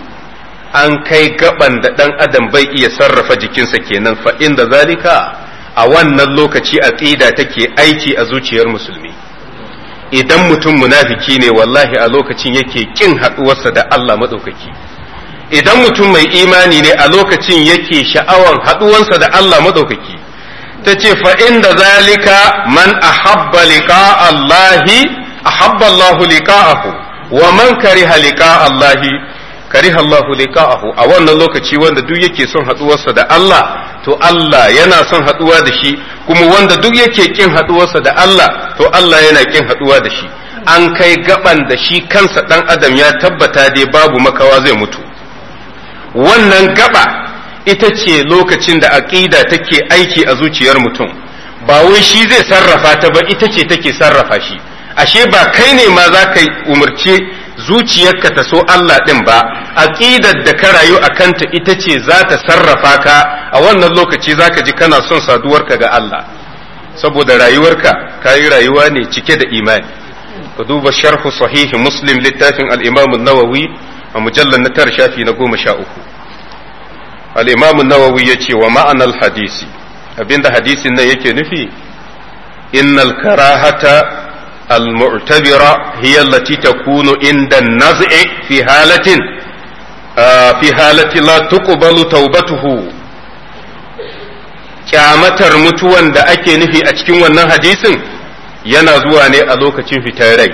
an kai gaban da ɗan adam bai iya sarrafa jikinsa kenan. Fa inda zalika, a wannan lokaci aqida take aiki a zuciyar musulmi. Idan mutum munafiki ne wallahi a lokacin yake kin haɗuwarsa da Allah maɗaukaki. Idan mutum mai imani ne a lokacin yake sha'awan haɗuwarsa da Allah maɗaukaki. Ta ce fa inda zalika man ahabba liqa Allahi ahabba Allahu liqa'ahu wa man kariha liqa Allahi kariha Allahu liqa'ahu. A wannan lokaci wanda duk yake son haduwarsa da Allah to Allah yana son haduwa da shi, kuma wanda duk yake kin haduwarsa da Allah to Allah yana kin haduwa da shi. An kai gaban da shi kansa dan adam ya tabbata dai babu makawa zai mutu. Wannan gaba ita ce lokacin da aqida take aiki a zuciyar mutum, ba wai shi zai sarrafa ta ba, ita ce take sarrafa shi. Ashe ba kai ne ma za ka umarci zuciyarka ta so Allah ɗin ba, aqidar da ka rayu a kanta ita ce za ta sarrafa ka. A wannan lokaci za ka ji kana son saduwarka ga Allah, saboda rayuwarka ka yi rayuwa ne cike da imani. Ka duba sharhu sahihi Muslim, littafin al-Imam an-Nawawi a mujallar na 9 shafi na 13. Al-Imam an-Nawawi yace wa ma'anar hadisi, abinda hadisin nan yake nufi, innal karahata المعتبرة هي التي تكون عند النزع في حالة لا تقبل توبته. kyamatar mutuwan da ake nufi a cikin wannan hadisin yana zuwa ne a lokacin fitar rai.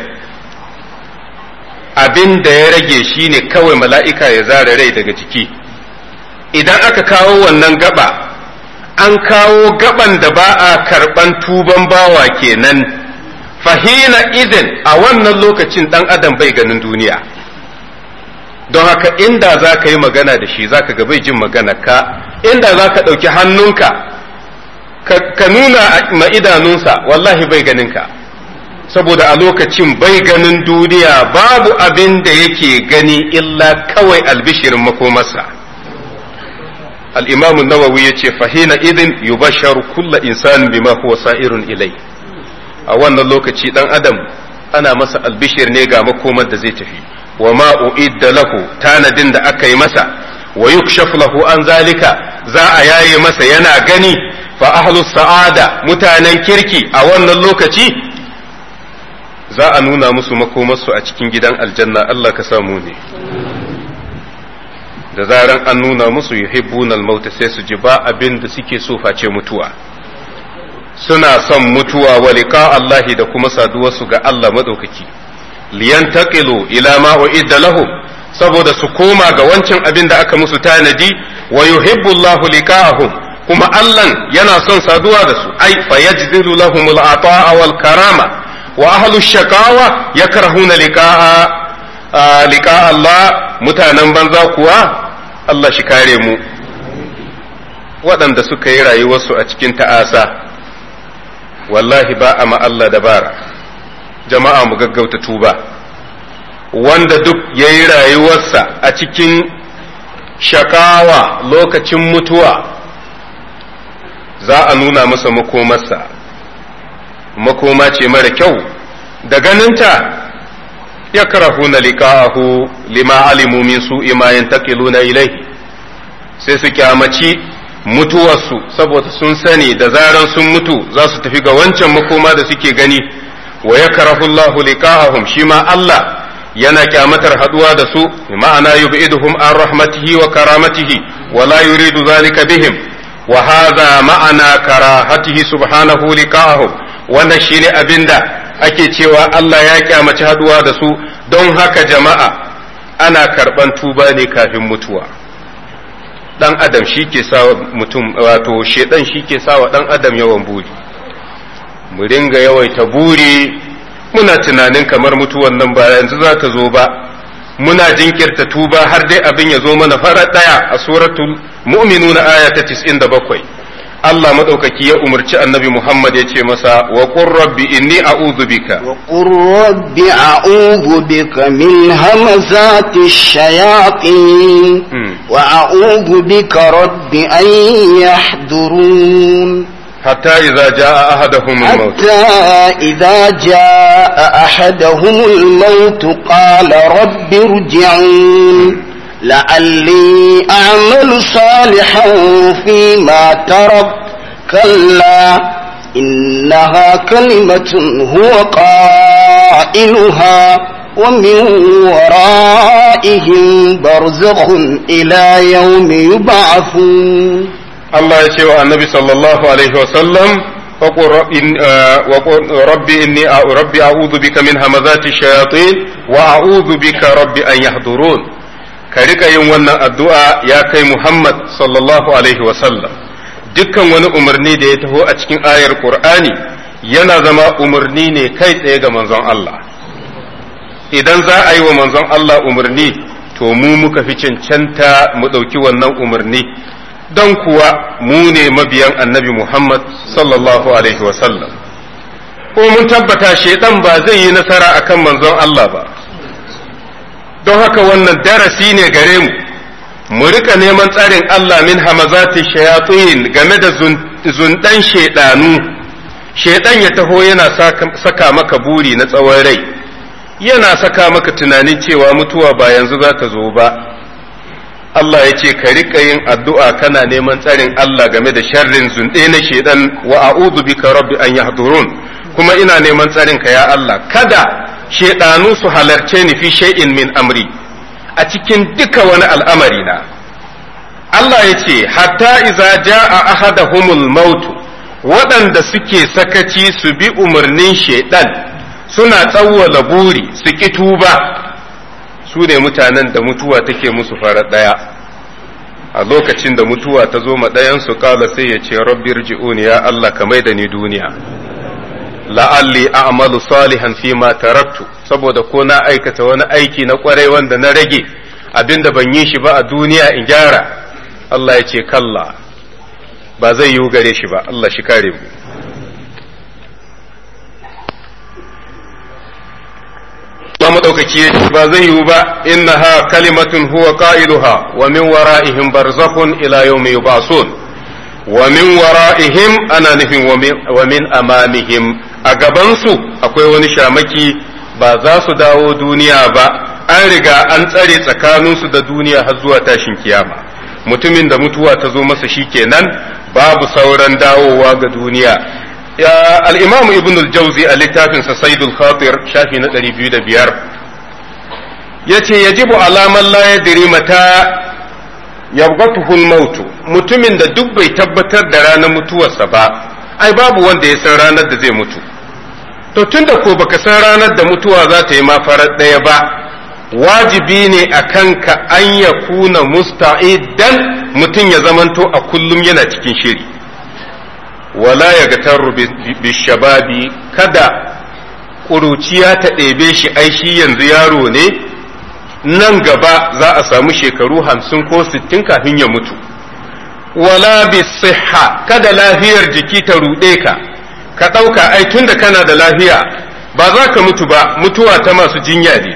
Abin da ya rage shine kawai mala'ika ya zara rai daga jiki. Idan aka kawo wannan gaba, an kawo gaban da ba a karɓan tuban bawa kenan. Fahina idin a wannan lokacin ɗan adam bai ganin duniya, don haka inda za ka yi magana da shi za ka ga bai jin magana ka, inda za ka ɗauki hannunka ka nuna ma idanunsa wallahi bai ganin ka, saboda a lokacin bai ganin duniya, babu abin da yake gani illa kawai albishirin makomarsa. Al-Imam an-Nawawi yace fahina idin yubasharu kullu insanin bima huwa sa'irun ilai. A wannan lokaci dan adam ana masa albishir ne ga makomar da zai tafi, wa ma uidda lahu, tanadin da aka yi masa, wa yukshafu lahu an zalika, za a yaye masa yana gani. Fa ahlus sa'ada, mutanen kirki a wannan lokaci za a nuna musu makomarsu a cikin gidan aljanna. Allah ka samu ne. da zaran an nuna musu yuhibbuna al-maut sai su ji ba abin da suke so face mutuwa suna son mutuwa wa liqa Allah da kuma saduwarsu ga Allah madaukaki liyantaqilu ila ma uidda lahum saboda su koma ga wancan abin da aka musu tanadi wa yuhibbu Allahu liqa'ahum kuma Allah yana son saduwa da su ai fayajzilu lahum al-ata'a wal karama wa ahlu shaqawa yakrahuna liqa'a Allah mutanen banza kuwa Allah shi kare mu waɗanda suka yi rayuwarsu a cikin ta'asa wallahi ba a ma Allah dabara jama'a mu gaggauta tuba wanda duk ya yi rayuwarsa a cikin shakawa lokacin mutuwa za a nuna masa makomarsa makoma ce mara kyau da ganinta ya karahuna liqa'ahu lima alimu min su'i ma yantaqiluna ilayhi sai su kyamaci mutuwarsu saboda sun sani da zaran sun mutu za su tafi ga wancan makoma da suke gani wa yakrahu Allahu liqa'ahum shi ma Allah yana kyamatar haduwa da su ma'ana yub'iduhum an rahmatihi wa karamatihi wa la yuridu zalika bihim wa hadha ma'ana karahatihi subhanahu liqa'ahum wannan shine abinda ake cewa Allah ya kyamaci haduwa da su don haka jama'a ana karban tuba ne kafin mutuwa dan adam shike sa mutum wato shedan shike sa wa dan adam yawan buri mu ringa yawaita buri muna tunanin kamar mutuwan nan ba yanzu za ta zo ba muna jinkirta tuba har dai abin ya zo mana farar daya a suratul mu'minuna aya ta 97 Allah madaukaki ya umarci annabi Muhammad ya ce masa wa qur rabbi inni a'udhu bika wa qur rabbi a'udhu bika min hamazati shayatin wa a'udhu bika rabbi an yahdurun حتى إذا جاء أحدهم الموت قال رب ارجعون لعلي أعمل صالحا فيما ترك كلا إنها كلمة هو قائلها ومن ورائهم برزخ إلى يوم يبعثون Allah ya ce wa annabi sallallahu alaihi wasallam rabbi a'udhu bika min hamazati shayatin wa a'udhu bika rabbi an yahdurun ka rika yin wannan addu'a ya kai Muhammad sallallahu alaihi wasallam dukkan wani umarni da ya taho a cikin ayar Qur'ani yana zama umarni ne kai tsaye ga manzon Allah idan za a yi wa manzon Allah umarni to mu muka fi cancanta mu ɗauki wannan umarni don kuwa mu ne mabiyan annabi Muhammad sallallahu alaihi wasallam ko mun tabbata shaidan ba zai yi nasara akan manzon Allah ba don haka wannan darasi ne gare mu mu rika neman tsarin Allah min hamazati shayatin game da zundan shaidanu shaidan ya taho yana saka maka buri na tsawon rai yana saka maka tunanin cewa mutuwa ba yanzu za ta zo ba Allah ya ce ka riƙa yin addu'a kana neman tsarin Allah game da sharrin zunɗe na shaidan wa a'udhu bika rabbi an yahdurun kuma ina neman tsarin ka ya Allah kada shaidanu su halarce ni fi shay'in min amri a cikin duka wani al'amari na Allah ya ce hatta iza ja'a ahadahumul maut waɗanda suke sakaci su bi umarnin shaidan suna tsawwala buri su ki tuba su ne mutanen da mutuwa take musu farar ɗaya a lokacin da mutuwa ta zo ma ɗayansu kala sai ya ce rabbi rji'uni ya Allah ka mai da ni duniya la'alli a'malu salihan fi ma taraktu saboda ko na aikata wani aiki na kwarai wanda na rage abinda ban yi shi ba a duniya in gyara Allah ya ce kalla ba zai yiwu gare shi ba Allah shi kare mu madaukaki ya ce ba zai yiwu ba innaha kalimatun huwa qailuha wa min wara'ihim barzakhun ila yawmi yub'asun wa min wara'ihim ana nufin wa min amamihim a gaban su akwai wani shamaki ba za su dawo duniya ba an riga an tsare tsakaninsu da duniya har zuwa tashin kiyama mutumin da mutuwa ta zo masa shikenan babu sauran dawowa ga duniya الإمام ابن الجوزي الكتاب سيد الخاطر شافي نتري بيود بيار يتي يجب على من لا يدري متى yabghatuhul mautu, mutumin da duk bai tabbatar da ranar mutuwarsa ba, ai babu wanda ya san ranar da zai mutu. To tunda ko baka san ranar da mutuwa za ta yi ma farar ɗaya ba, wajibi ne a kanka an ya kuna musta'idan, mutum ya zamanto a kullum yana cikin shiri. Wala ya gatarru bishababi, kada ƙuruciya ta ɗebe shi, ai shi yanzu yaro ne, nan gaba za a samu shekaru 50 ko 60 kafin ya mutu. Wala bisihha, kada lafiyar jiki ta ruɗe ka, ka ɗauka ai tunda kana da lafiya ba za ka mutu ba, mutuwa ta masu jinya ne.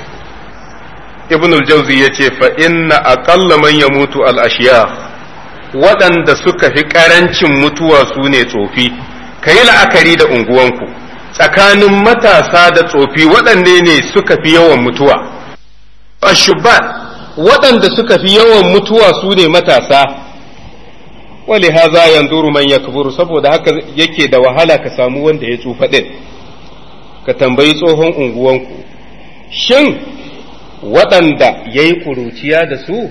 Ibn al-Jawzi ya ce fa inna aqalla man yamutu al-ashiya, waɗanda suka fi ƙarancin mutuwa su ne tsofi. Ka yi la'akari da unguwanku, tsakanin matasa da tsofi waɗanne ne suka fi yawan mutuwa. Ashubban, waɗanda suka fi yawan mutuwa su ne matasa. Wali haza yanzuru man yakburu, saboda haka yake da wahala ka samu wanda ya tsufa ɗin. Ka tambayi tsohon unguwanku, shin waɗanda ya yi ƙuruciya da su,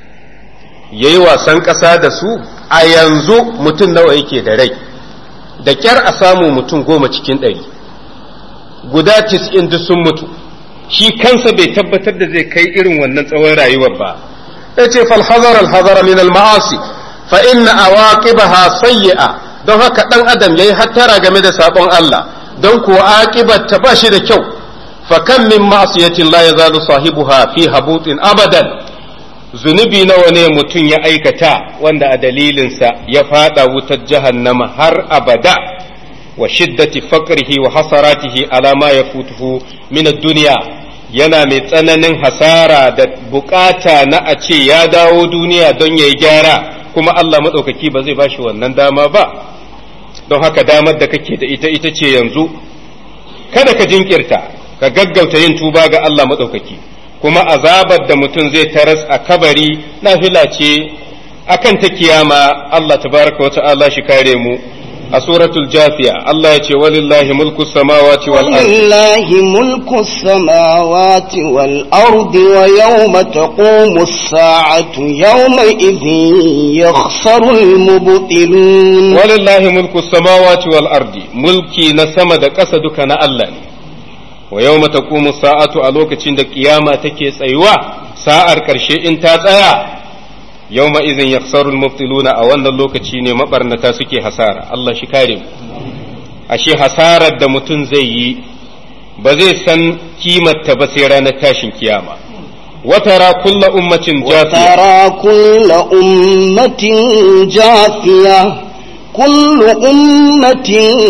ya yi wasan ƙasa da su, a yanzu mutum nawa yake da rai, da ƙyar a samu mutum 10 cikin 100, guda 90 duk sun mutu, shi kansa bai tabbatar da zai kai irin wannan tsawon rayuwar ba. Ya ce falhazar alhazara min alma'asi fa inna awaqibaha sayyi'a, don haka ɗan adam yayi hattara game da sabon Allah, don kuwa aqibar ta ba shi da kyau. فكم من معصية لا يزال صاحبها في هبوط أبدا. zunubi nawa ne mutum ya aikata wanda a dalilinsa ya fada wutar jahannama har abada, wa shiddati faqrihi wa hasaratihi ala ma yafutuhu min ad-dunya, yana mai tsananin hasara da bukata na a ce ya dawo duniya don yayi gyara, kuma Allah madaukaki ba zai bashi wannan dama ba. Don haka damar da kake da ita ce yanzu, kada ka jinkirta, ka gaggauta yin tuba ga Allah maɗaukaki, kuma azabar da mutum zai taras a kabari nafila ce akan ta kiyama. Allah tabaraka wa ta'ala shi kare mu. A suratul Jafiya Allah ya ce walillahi mulku samawati wal ardi, walillahi mulku samawati wal ardi wa yawma taqumu as-sa'atu yawma idhin yakhsaru al-mubtilun. walillahi mulku samawati wal ardi, mulki na sama da ƙasa duka na Allah ne. wa yawma taqumu sa'atu, a lokacin da kiyama take tsayuwa, sa'ar karshe in ta tsaya, yawma idhin yakhsarul mubtiluna, a wannan lokaci ne mabarnata suke hasara. Allah shi kare mu. Ashe hasarar da mutum zai yi ba zai san kimarta ba sai ranar tashin kiyama. وترى كل أمة جاثية وترى كل أمة جاثية كل أمة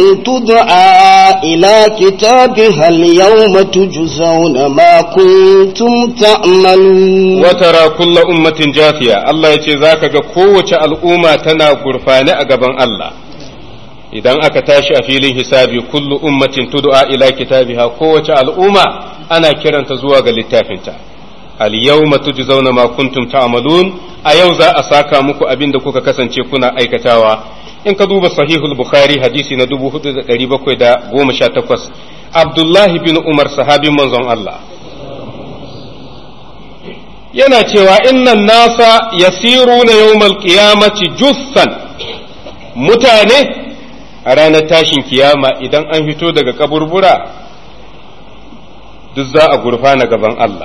تدعى إلى كتابها اليوم تجزون ما كنتم تعملون. وترى كل أمة جاثية الله يتذاك قوة الأمة تنا غرفان أقبان الله. idan aka tashi a filin hisabi kullu ummatin tud'a ila kitabiha, kowace al'umma ana kiranta zuwa ga littafinta. al yawma tujzauna ma kuntum ta'malun, a yau za a saka muku abin da kuka kasance kuna aikatawa. In ka duba sahihul bukhari hadisi na 4718, abdullahi bin umar sahabin manzon Allah yana cewa innan nasa yasiruna yawmal qiyamati jussan, mutane a ranar tashin kiyama idan an fito daga kaburbura duk za a gurfana gaban Allah,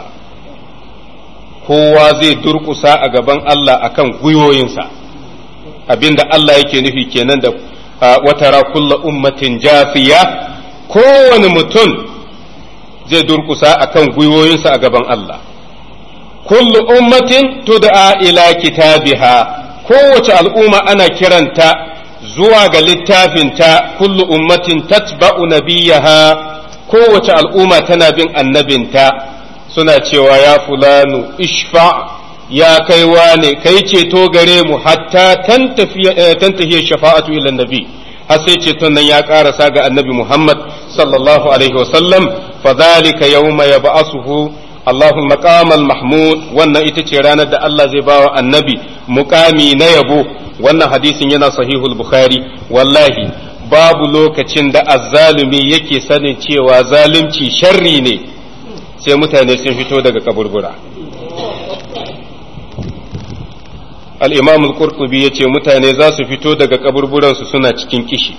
kowa zai durkusa a gaban Allah akan gwiwoyinsa. Abinda Allah yake nufi kenan da watara kulla ummatin jafiya, kowane mutum zai durkusa akan gwiwoyinsa a gaban Allah. Kullu ummatin tud'a ila kitabiha, kowace al'umma ana kiranta zuwa ga littafinta. Kullu ummatin tatba'u nabiyaha, kowace al'umma tana bin annabinta, suna cewa ya fulanu ishfa, ya kai wane kai ceto gare mu, hatta tantahiya shafa'atu ila nabi, har sai ceton nan ya karasa ga annabi Muhammad sallallahu alaihi wasallam. fa dhalika yawma yab'asuhu Allahu al-maqam al-mahmud, wannan ita ce ranar da Allah zai bawa annabi muqami na yabo. Wannan hadisin yana sahihul bukhari. Wallahi babu lokacin da azzalumi yake sanin cewa zalunci sharri ne sai mutane sun fito daga kaburbura. al-imam al-qurtubi yace mutane za su fito daga kaburburansu suna cikin kishi.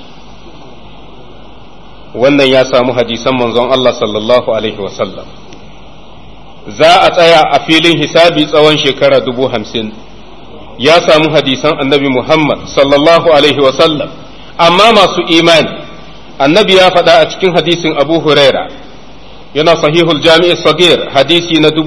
Wannan ya samu hadisan manzon Allah sallallahu alaihi wasallam. Za a tsaya a filin hisabi tsawon shekara 50,000. Ya samu hadisan annabi Muhammad sallallahu alaihi wasallam. Amma masu imani, annabi ya faɗa a cikin hadisin Abu Huraira, yana sahihul jami'i sagir hadisi na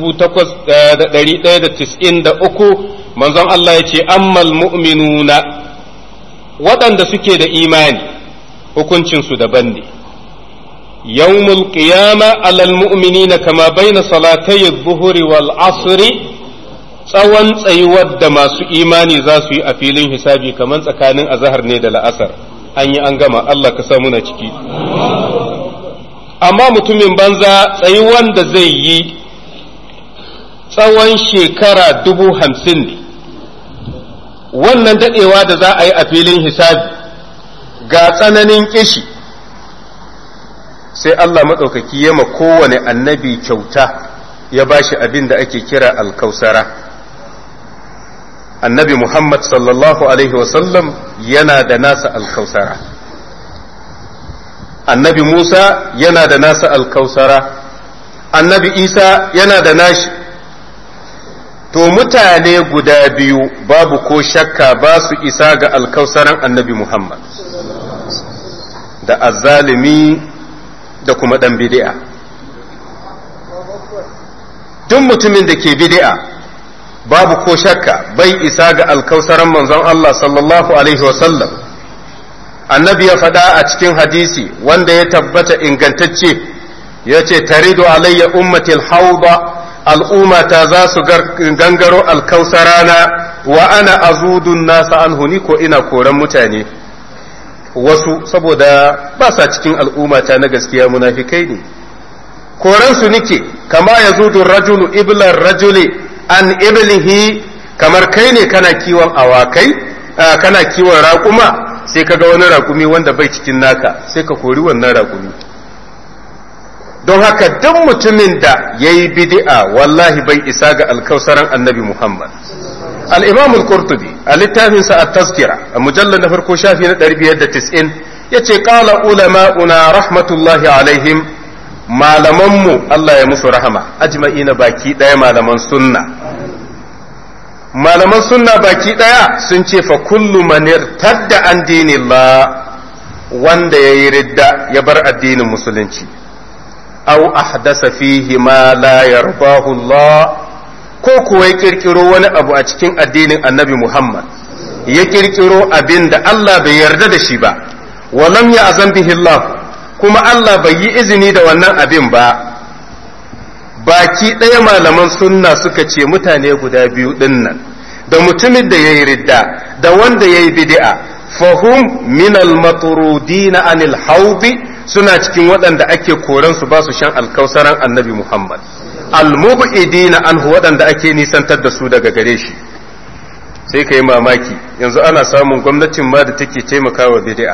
8193, manzon Allah ya ce, ammal mu'minuna, waɗanda suke da imani, hukuncinsu daban ne. Yawmul qiyama alal mu'minina kama baina salatay adh-dhuhri wal 'asri, tsawon tsayuwar da masu imani za su yi a filin hisabi kamar tsakanin azhar ne da la'asar. An yi an gama, Allah ka sa muna ciki. Amma mutumin banza tsayuwan da zai yi tsawon shekara 50,000 ne. Wannan daɗewa da za a yi a filin hisabi ga tsananin kishi, sai Allah maɗaukaki ya ma kowane annabi kyauta ya ba shi abin da ake kira alkausara. Annabi Muhammad sallallahu Alaihi wasallam yana da nasa alkausara. Annabi Musa yana da nasa alkausara. Annabi Isa yana da nashi. To mutane guda biyu babu ko shakka ba su isa ga alkausaran annabi Muhammad, da azzalimi da kuma ɗan bid'a. Duk mutumin da ke bid'a babu ko shakka bai isa ga alkausaran manzon Allah sallallahu alaihi wasallam. Annabi ya faɗa a cikin hadisi wanda ya tabbata ingantacce, ya ce, taridu alayya ummatil hauba, al'ummata za su gangaro alkausarana wa ana azudun nasa anhu, ni ko ina koran mutane. Wasu saboda ba sa cikin al'ummata na gaskiya munafikai ne, koransu nike, kama ya zudun rajulu iblar rajuli an iblihi, kamar kai ne kana kiwon awakai, kana kiwon raƙuma, sai ka ga wani raƙumi wanda bai cikin naka, sai ka kori wannan raƙumi. Don haka duk mutumin da ya yi bid'a wallahi bai isa ga alkausaran annabi Muhammad. Al-Imam al-Qurtubi a littafinsa at-Tazkira a mujallar na farko shafi na 590 yace qala ulama'una rahmatullahi alaihim, malamanmu Allah ya musu rahama ajma'ina baki daya, malaman sunna baki daya sun ce fa kullu man irtadda an dinillah, wanda yayi ridda ya bar addinin musulunci, aw ahdasa fihi ma la yarbahu Allah, ko kuwa ya kirkiro wani abu a cikin addinin annabi Muhammad, ya kirkiro abin da Allah bai yarda da shi ba, wa lam ya'zan bihi Allah, kuma Allah bai yi izini da wannan abin ba. Baki ɗaya malaman sunna suka ce mutane guda biyu ɗinnan, da mutumin da ya yi ridda da wanda ya yi bid'a, fahum minal maturudina anil haubi, suna cikin waɗanda ake koransu ba su shan alkausaran annabi Muhammad, almubidina anhu, waɗanda ake nisantar da su daga gare shi. Sai ka yi mamaki, yanzu ana samun gwamnatin ma da take taimakawa bid'a,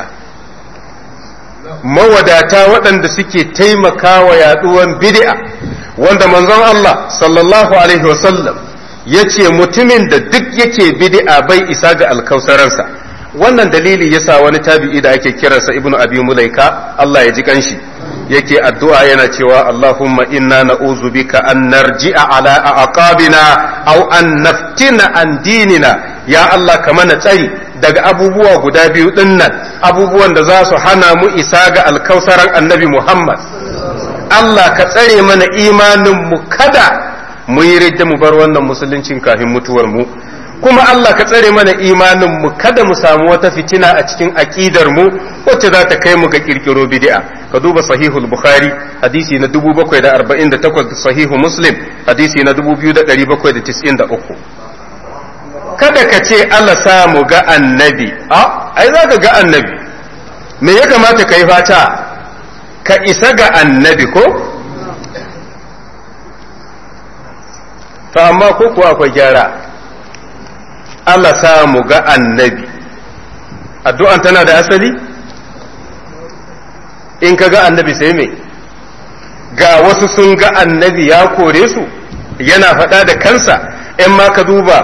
mawadata waɗanda suke taimakawa yaɗuwan bid'a, wanda manzon Allah sallallahu alaihi wasallam ya ce mutumin da duk yake bid'a bai isa ga alkausaransa. Wannan dalili yasa wani tabi'i da ake kiransa Ibnu Abi Mulaika, Allah ya ji kanshi, yake addu'a yana cewa Allahumma inna na'uzu bika an narji'a ala aqabina aw an naftina an dinina, ya Allah ka mana tsari daga abubuwa guda biyu dinnan, abubuwan da za su hana mu isa ga alkausaran annabi Muhammad. Allah ka tsare mana imanin mu, kada mu yi ridda mu bar wannan musuluncin kafin mutuwar mu, kuma Allah ka tsare mana imanin mu, kada mu samu wata fitina a cikin aqidar mu wacce za ta kai mu ga kirkiro bid'a. Ka duba sahihul Bukhari hadisi na 748, sahihu Muslim hadisi na 2793. Kada ka ce Allah sa mu ga annabi, ai za ka ga annabi, me ya kamata ka yi fata? Ka isa ga annabi ko? To amma ko kuwa akwai gyara, Allah sa mu ga annabi, addu'an tana da asali? In ka ga annabi sai me? Ga wasu sun ga annabi ya kore su, yana faɗa da kansa. In ma ka duba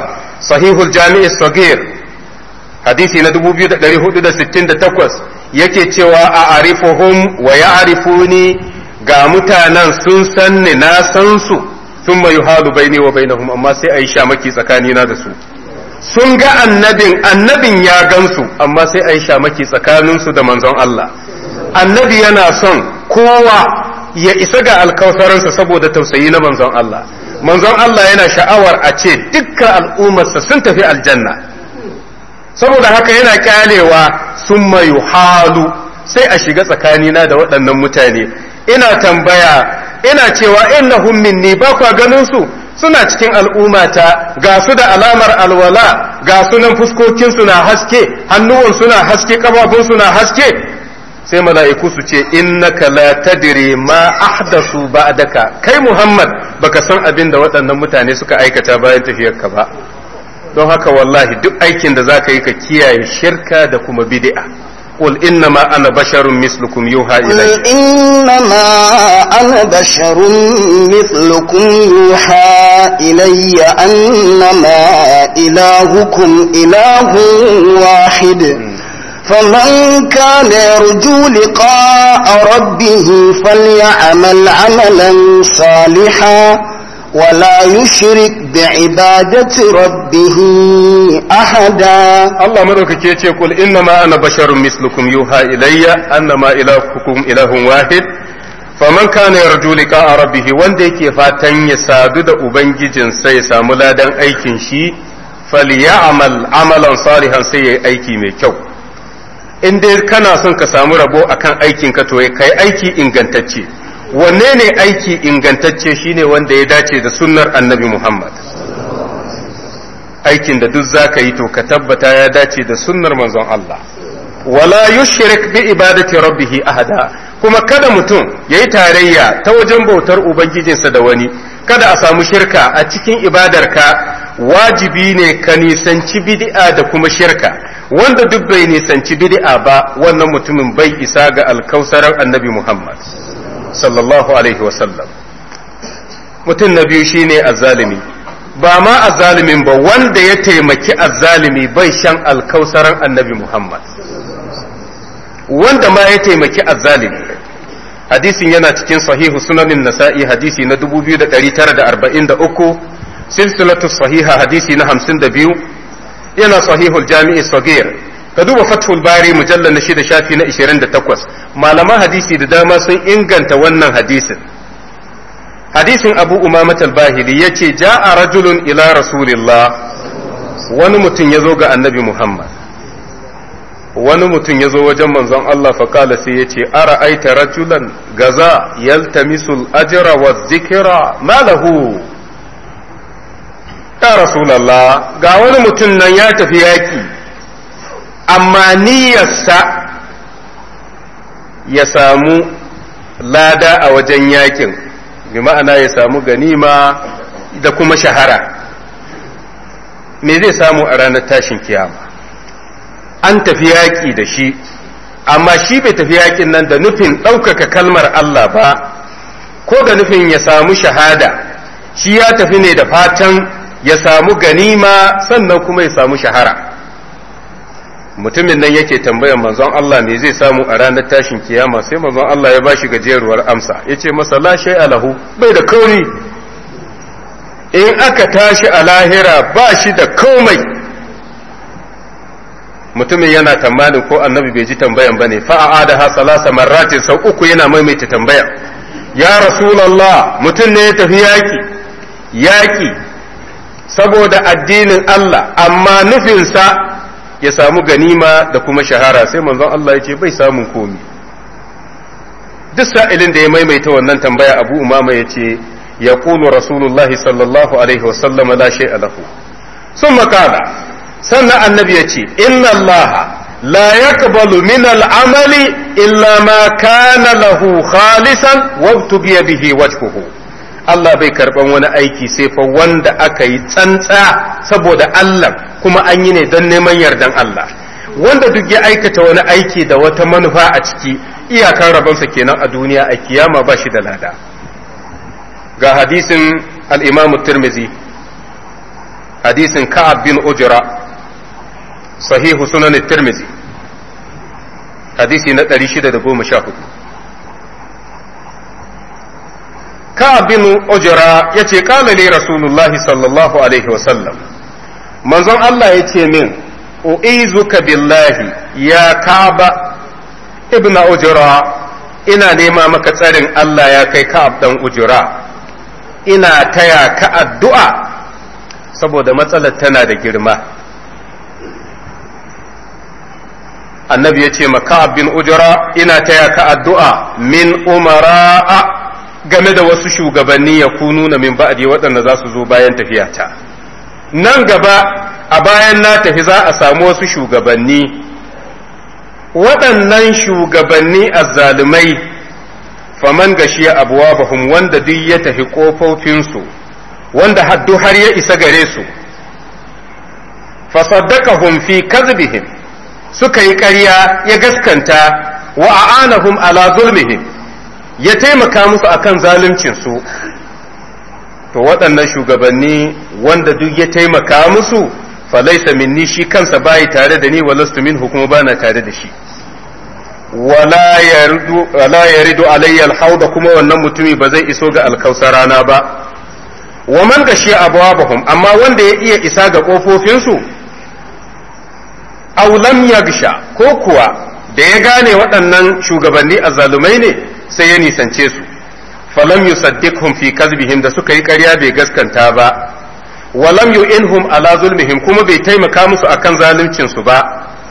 sahihul jami'i sagir hadisi na 2468 yake cewa a arifuhum wa ya'rifuni, ga mutanen sun san ni na san su, thumma yuhalu baini wa bainahum, amma sai ayi shamaki tsakanina da su. Sun ga annabin ya gansu, amma sai ayi shamaki tsakaninsu da manzon Allah. Annabi yana son kowa ya isa ga alkausaransa saboda tausayi na manzon Allah. Manzon Allah yana sha'awar a ce dukkan al'ummarsa sun tafi aljanna, saboda haka yana kyalewa summa yuhalu, sai a shiga tsakanina da waɗannan mutane. Ina tambaya, ina cewa innahum minni, ba kwa ganin su suna cikin al'ummata, ga su da alamar alwala, ga su nan fuskokinsu na haske, hannuwansu na haske, ƙafafunsu na haske. Sai mala'iku su ce innaka la tadri ma ahdasu ba'daka, kai Muhammad baka san abin da waɗannan mutane suka aikata bayan tafiyarka ba. Don haka wallahi duk aikin da zaka yi ka kiyaye shirka da kuma bid'a. قل إنما أنا بشر مثلكم يوحى إلي. قل إنما أنا بشر مثلكم يوحى إلي أنما إلهكم إله واحد فمن كان يرجو لقاء ربه فليعمل عملا صالحا ولا يشرك بعبادة ربه أحدا. الله مدوكake yace kul innama ana basharun mislukum yuha ilayya annama ilahukum ilahun wahid faman kana yarju liqa'a rabbih, wanda yake fatan ya sadu da ubangijinsa ya samu ladan aikin shi, falyamal amalan salihan, sai yayi aiki mai kyau. In dai kana son ka samu rabo akan aikin ka, to kai aiki ingantacce. Wanne ne aiki ingantacce? Shine wanda ya dace da sunnar annabi Muhammad. Aikin da duk zaka yi to ka tabbata ya dace da sunnar manzon Allah. Wala yushrik bi ibadati rabbih ahada, kuma kada mutum yayi tarayya ta wajen bautar ubangijinsa da wani. Kada a samu shirka a cikin ibadarka. Wajibi ne ka nisanci bid'a da kuma shirka. Wanda duk bai nisanci bid'a ba, wannan mutumin bai isa ga alkausaran annabi Muhammad sallallahu alaihi wasallam. Mutum na biyu shine azzalimi, ba ma azzalimin ba, wanda ya taimaki azzalimi bai shan alkausaran annabi Muhammad. Wanda ma ya taimaki azzalimi, hadisin yana cikin sahihu sunanin nasa'i hadisi na 2943, silsilatu sahiha hadisi na 52, yana sahihul jami'i sagir. Ka duba fathul bari mujallal na 6 shafi na 28. Malaman hadisi da dama sun inganta wannan hadisin. Hadisin Abu Umamah al-Bahili yace ja'a rajulun ila rasulillah, wani mutum yazo ga annabi Muhammad. Wani mutum yazo wajen manzon Allah fa kala sai yace ara'aita rajulan gaza yaltamisul ajra wa dhikra ma lahu. Ya Rasulallah, ga wani mutum nan ya tafi yaƙi, amma niyyarsa ya samu lada a wajen yaƙin, bi ma'ana ya samu ganima da kuma shahara. Me zai samu a ranar tashin kiyama? An tafi yaƙi da shi, amma shi bai tafi yaƙin nan da nufin ɗaukaka kalmar Allah ba, ko da nufin ya samu shahada. Shi ya tafi ne da fatan ya samu ganima sannan kuma ya samu shahara. Mutumin nan yake tambayan manzon Allah me zai samu a ranar tashin kiyama, sai manzon Allah ya bashi gajeruwar amsa, yace masa la shay'a lahu, bai da kauri. In aka tashi a lahira ba shi da komai. Mutumin yana tamanin ko annabi bai ji tambayan bane, fa'adaha salasa marratin, sau uku yana maimaita tambayan. Ya Rasulullah, mutum ne ya tafi yaƙi saboda addinin Allah, amma nufinsa ya samu ganima da kuma shahara. Sai manzon Allah ya ce bai samun komi. Duk sa'ilin da ya maimaita wannan tambaya, Abu Umama ya ce ya kulu Rasulullahi sallallahu alaihi wasallam la shay'a lahu. Sun makala, sannan annabi ya ce inna Allah la yaqbalu min al'amali illa ma kana lahu khalisan wabtubiya bihi wajhuhu. Allah bai karban wani aiki sai fa wanda aka yi tsantsa saboda Allah, kuma an yi ne don neman yardan Allah. Wanda duk ya aikata wani aiki da wata manufa a ciki, iyakan rabonsa kenan a duniya, a kiyama ba shi da lada. Ga hadisin al-Imam Tirmidhi hadisin Ka'ab bin Ujra sahihu sunan Tirmidhi hadisi na 614. Ka'ab bin Ujra yace qala li Rasulullahi sallallahu alaihi wasallam, manzon Allah yace min u'izuka billahi ya Ka'ab ibn Ujra, ina nema maka tsarin Allah ya kai Ka'ab dan Ujra, ina taya ka addu'a saboda matsalar tana da girma. Annabi ya ce ma Ka'ab bin Ujra, ina taya ka addu'a min umara'a game da wasu shugabanni ya kununa min ba'di waɗanda za su zo bayan tafiyata. Nan gaba a bayan na tafi za a samu wasu shugabanni, waɗannan shugabanni azzalumai, faman gashiya abwabahum, wanda duk ya tafi ƙofofinsu, wanda haddu har ya isa gare su, fasaddaqahum fi kadhibihim, suka yi ƙarya ya gaskanta, wa a'anahum ala zulmihim, ya taimaka musu akan zaluncinsu, to waɗannan shugabanni wanda duk ya taimaka musu falaisa minni, shi kansa bayi tare da ni, walastu minhu, kuma bana tare da shi. wala yaridu alayya alhauda, kuma wannan mutumi ba zai iso ga alkausarana ba. wa man gashi abwabahum, amma wanda ya iya isa ga kofofinsu, aw lam yagsha, ko kuwa da ya gane waɗannan shugabanni azzalumai ne sai ya nisance su, falam yusaddiqhum fi kadhibihim, da suka yi ƙarya bai gaskanta ba, walam yu'inhum ala zulmihim, kuma bai taimaka musu akan zaluncin su ba.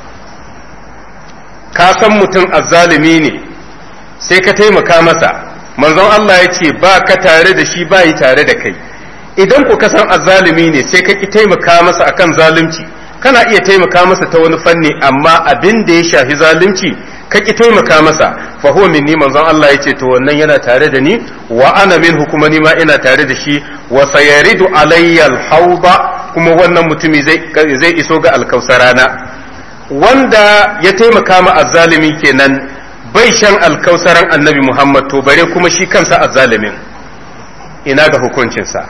Ka san mutum azzalumi ne sai ka taimaka masa, manzon Allah ya ce ba ka tare da shi, ba yi tare da kai. Idan ku kasan azzalumi ne sai ka ki taimaka masa akan zalunci, kana iya taimaka masa ta wani fanni, amma abin da ya shafi zalunci ka ki taimaka masa, fa huwa minni, manzon Allah ya ce to wannan yana tare da ni, wa ana minhu, kuma ni ma ina tare da shi, wa sayaridu alayya alhawda, kuma wannan mutumi zai iso ga alkausarana. Wanda ya taimaka ma azzalimi kenan bai shan alkausaran annabi Muhammad, to bare kuma shi kansa azzalimin, ina ga hukuncinsa.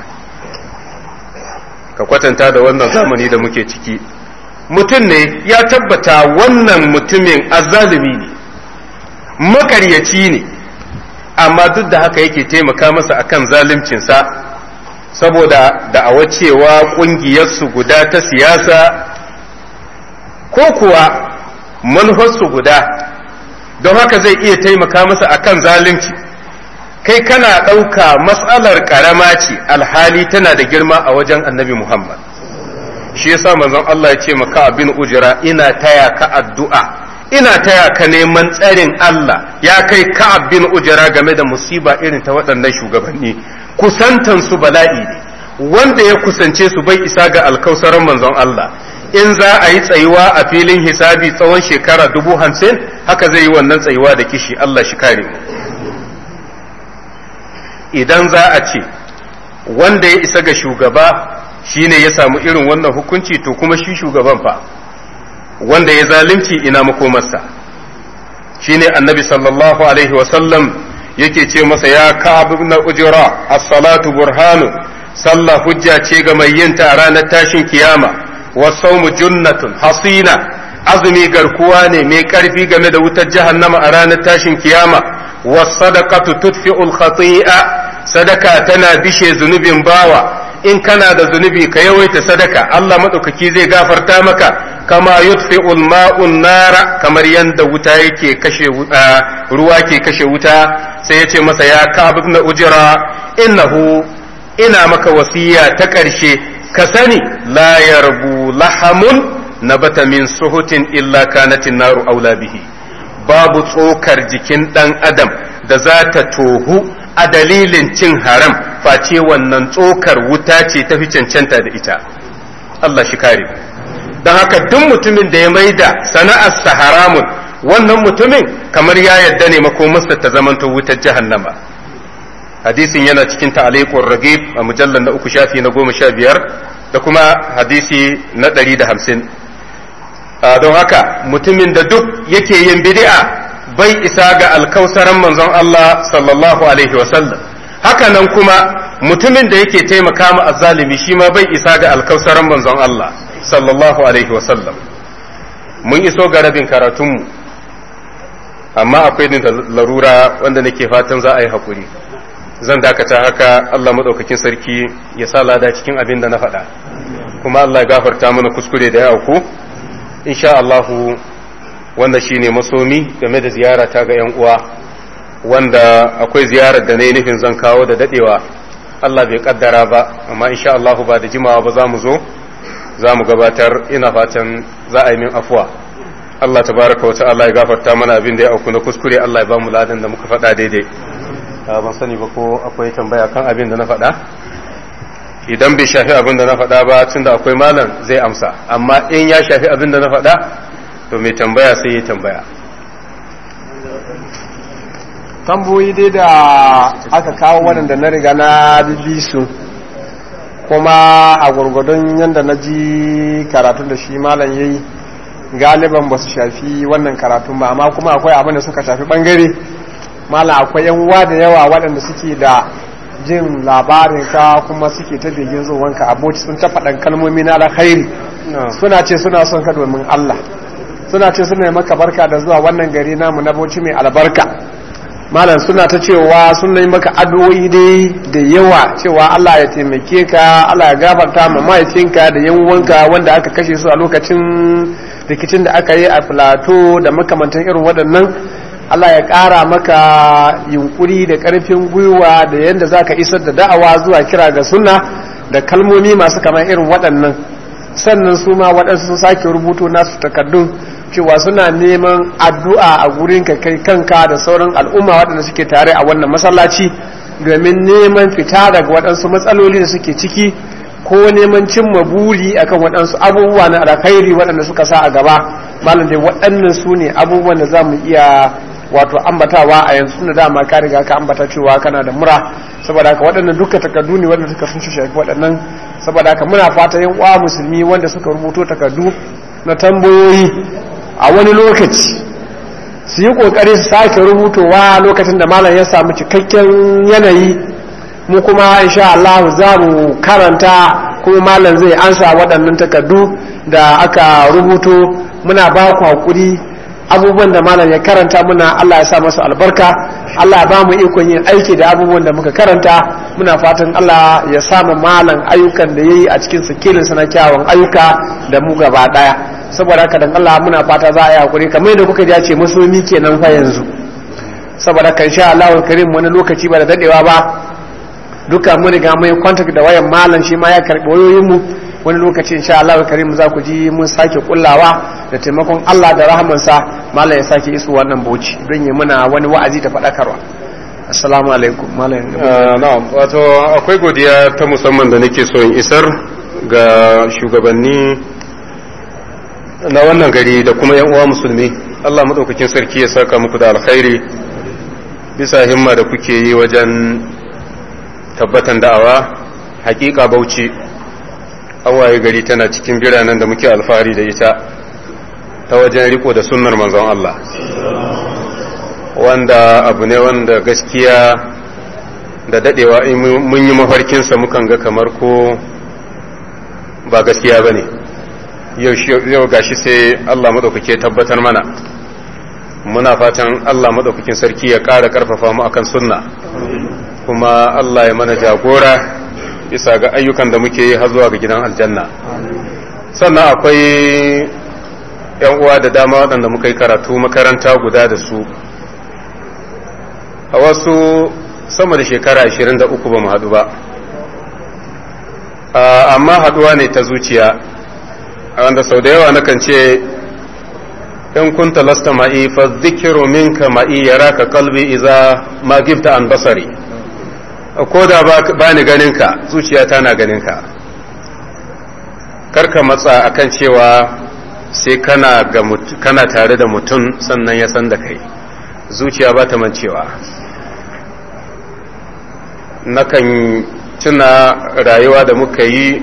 Ka kwatanta da wannan zamani da muke ciki, mutum ne ya tabbata wannan mutumin azzalimi ne, makaryaci ne, amma duk da haka yake taimaka masa akan zaluncinsa, saboda da'awar cewa ƙungiyarsu guda ta siyasa ko kuwa manufarsu guda, don haka zai iya taimaka masa akan zalunci. Kai kana ɗauka matsalar ƙarama ce, alhali tana da girma a wajen annabi Muhammad. Shi yasa manzon Allah ya ce maka abin ujira, ina taya ka addu'a, ina taya ka neman tsarin Allah, ya kai ka abin ujira game da musiba irin ta waɗannan shugabanni. Kusantansu bala'i ne, wanda ya kusance su bai isa ga alkausaran manzon Allah. In za a yi tsayuwa a filin hisabi tsawon shekara 50,000, haka zai yi wannan tsayuwa da kishi, Allah shi kare mu. Idan za a ce wanda ya isa ga shugaba shine ya samu irin wannan hukunci, to kuma shi shugaban fa wanda ya zalunci ina makomarsa. Shine annabi sallallahu alaihi wasallam yake ce masa, ya Ka'ab ibn Ujra, as-salatu burhanu, sallah hujja ce ga mai yinta a ranar tashin kiyama, was-sawmu junnatun hasina, azumi garkuwa ne mai karfi game da wutar jahannama a ranar tashin kiyama, was-sadaqatu tudfi'ul khati'a, sadaka tana bishe zunubin bawa. In kana da zunubi ka yawaita sadaka, Allah madaukaki zai gafarta maka, kama yutfi'ul ma'un nara, kamar yanda wuta yake kashe ruwa ke kashe wuta. Sai ya ce masa, ya Ka'ab ibn Ujra, ina maka wasiya ta ƙarshe, ka sani la yarbu lahamun nabata min suhutin illa kanatin naru aula bihi. Babu tsokar jikin ɗan adam da za ta tohu a dalilin cin haram, face wannan tsokar wuta ce ta fi cancanta da ita. Allah shi kare. Don haka duk mutumin da ya maida sana'arsa haramun, wannan mutumin kamar ya yadda ne makomarsa ta zamanto wutar jahannama. Hadisin yana cikin ta'aliqur ragib a mujallar na 3 shafi na 15 da kuma hadisi na 150. Don haka mutumin da duk yake yin bid'a bai isa ga alkausaran manzon Allah sallallahu alaihi wasallam. Haka nan kuma mutumin da yake taimaka ma azzalimi shi ma bai isa ga alkausaran manzon Allah sallallahu alaihi wasallam. mun iso ga rabin karatunmu amma akwai din larura wanda nake fatan za a yi hakuri. Zan dakata haka. Allah madaukakin sarki ya sa lada cikin abin da na faɗa, kuma Allah ya gafarta mana kuskure da ya auku. Insha Allah wanda shine masomi game da ziyara ta ga 'yan uwa, wanda akwai ziyarar da na yi nufin zan kawo da dadewa Allah bai kaddara ba, amma insha Allah ba da jimawa ba za mu zo za mu gabatar. Ina fatan za a yi min afuwa. Allah tabaraka wa ta'ala ya gafarta mana abin da ya auku na kuskure. Allah ya ba mu ladan da muka faɗa daidai. Ban sani ba ko akwai tambaya kan abin da na faɗa. Idan bai shafi abin da na faɗa ba, tunda akwai malam zai amsa, amma in ya shafi abin da na faɗa to mai tambaya sai ya tambaya. Tamboyi dai da aka kawo waɗanda na riga na bibi su, kuma a gwargwadon yadda na ji karatun da shi malam ya yi, galiban ba su shafi wannan karatun ba, amma kuma akwai abin da suka shafi ɓangare. Malam akwai yan uwa da yawa waɗanda suke da jin labarin ka kuma suke ta begen zuwanka aboci, sun ta faɗan kalmomi na alkhairi, suna ce suna son ka domin Allah, suna ce suna yi maka barka da zuwa wannan gari namu na Bauchi mai albarka. Malam suna ta cewa sun yi maka addu'o'i dai da yawa cewa Allah ya taimake ka, Allah ya gafarta ma mahaifinka da yan uwanka wanda aka kashe su a lokacin rikicin da aka yi a Plateau da makamantan irin waɗannan. Allah ya ƙara maka yunkuri da ƙarfin gwiwa da yadda za ka isar da da'awa zuwa kira ga sunna da kalmomi masu kamar irin waɗannan. Sannan su ma waɗansu sun sake rubuto nasu takardun cewa suna neman addu'a a gurin ka kai kanka da sauran al'umma waɗanda suke tare a wannan masallaci domin neman fita daga waɗansu matsaloli da suke ciki ko neman cimma buri akan waɗansu abubuwa na alkhairi waɗanda suka sa a gaba. Malam dai waɗannan su ne abubuwan da za mu iya wato ambatawa a yanzu da dama ka riga ka ambata cewa kana da mura, saboda haka waɗannan duka takardu ne wanda suka sun shafi waɗannan. Saboda haka muna fata yan uwa musulmi wanda suka rubuto takardu na tambayoyi a wani lokaci su yi kokari su sake rubutowa lokacin da malam ya samu cikakken yanayi, mu kuma insha Allah za mu karanta kuma malam zai ansa waɗannan takardu da aka rubuto. Muna ba ku hakuri abubuwan da malam ya karanta muna, Allah ya sa masa albarka, Allah ya ba mu ikon yin aiki da abubuwan da muka karanta. Muna fatan Allah ya sa mu malam ayyukan da yayi a cikin sikilin sa na kyawun ayyuka da mu gaba daya. Saboda haka dan Allah muna fata za a yi hakuri kamar yadda kuka ji ce musulmi kenan fa yanzu. Saboda haka insha Allah karim wani lokaci ba da dadewa ba duka mun riga mun contact da wayan malam, shi ma ya karbi wayoyin mu. Wani lokaci insha Allah karim za ku ji mun sake kullawa da taimakon Allah da rahamansa malam ya sake iso wannan Bauchi don yi muna wani wa'azi da faɗakarwa. Assalamu alaikum malam. Na'am, wato akwai godiya ta musamman da nake so in isar ga shugabanni na wannan gari da kuma yan uwa musulmi. Allah madaukakin sarki ya saka muku da alkhairi bisa himma da kuke yi wajen tabbatan da'awa. Hakika Bauchi awaye gari tana cikin biranen da muke alfahari da ita ta wajen riko da sunnar manzon Allah, wanda abu ne wanda gaskiya da dadewa mun yi mafarkinsa mukan ga kamar ko ba gaskiya ba ne. Yau gashi sai Allah maɗaukake tabbatar mana. Muna fatan Allah maɗaukakin sarki ya ƙara ƙarfafa mu akan sunna, kuma Allah ya mana jagora bisa ga ayyukan da muke yi har zuwa ga gidan aljanna. Sannan akwai yan uwa da dama waɗanda muka yi karatu makaranta guda da su, a wasu sama da shekara 23 ba mu haɗu ba, amma haɗuwa ne ta zuciya, wanda sau da yawa nakan ce in kunta lasta ma'i fa zikiru minka ma'i yaraka qalbi idza ma gibta an basari. Ko da ba ni ganinka zuciyata na ganinka. Karka matsa akan cewa sai kana tare da mutum sannan ya san da kai. Zuciya ba ta mancewa. Nakan tuna rayuwa da muka yi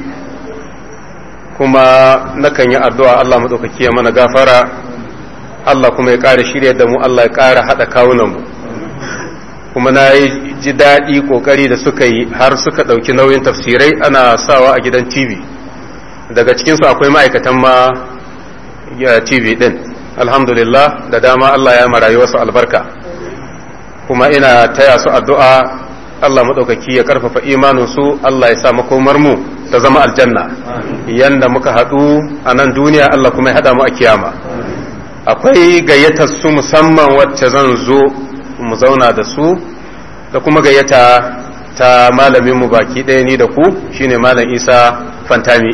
kuma nakan yi addu'a Allah maɗaukaki ya mana gafara, Allah kuma ya ƙara shirya da mu, Allah ya ƙara haɗa kawunanmu. Kuma na yi ji daɗi ƙoƙari da suka yi har suka ɗauki nauyin tafsirai ana sawa a gidan TV. Daga cikinsu akwai ma'aikatan ma TV ɗin. Alhamdulillah da dama Allah ya marayu wasu albarka. Kuma ina taya su addu'a Allah maɗaukaki ya ƙarfafa imaninsu, Allah ya sa makomar mu ta zama aljanna. Yanda muka haɗu a nan duniya Allah kuma ya haɗa mu a kiyama. Akwai gayyatar su musamman wacce zan zo mu zauna da su, da kuma gayyata ta malamin mu baki ɗaya ni da ku shine Malam Isa Fantami.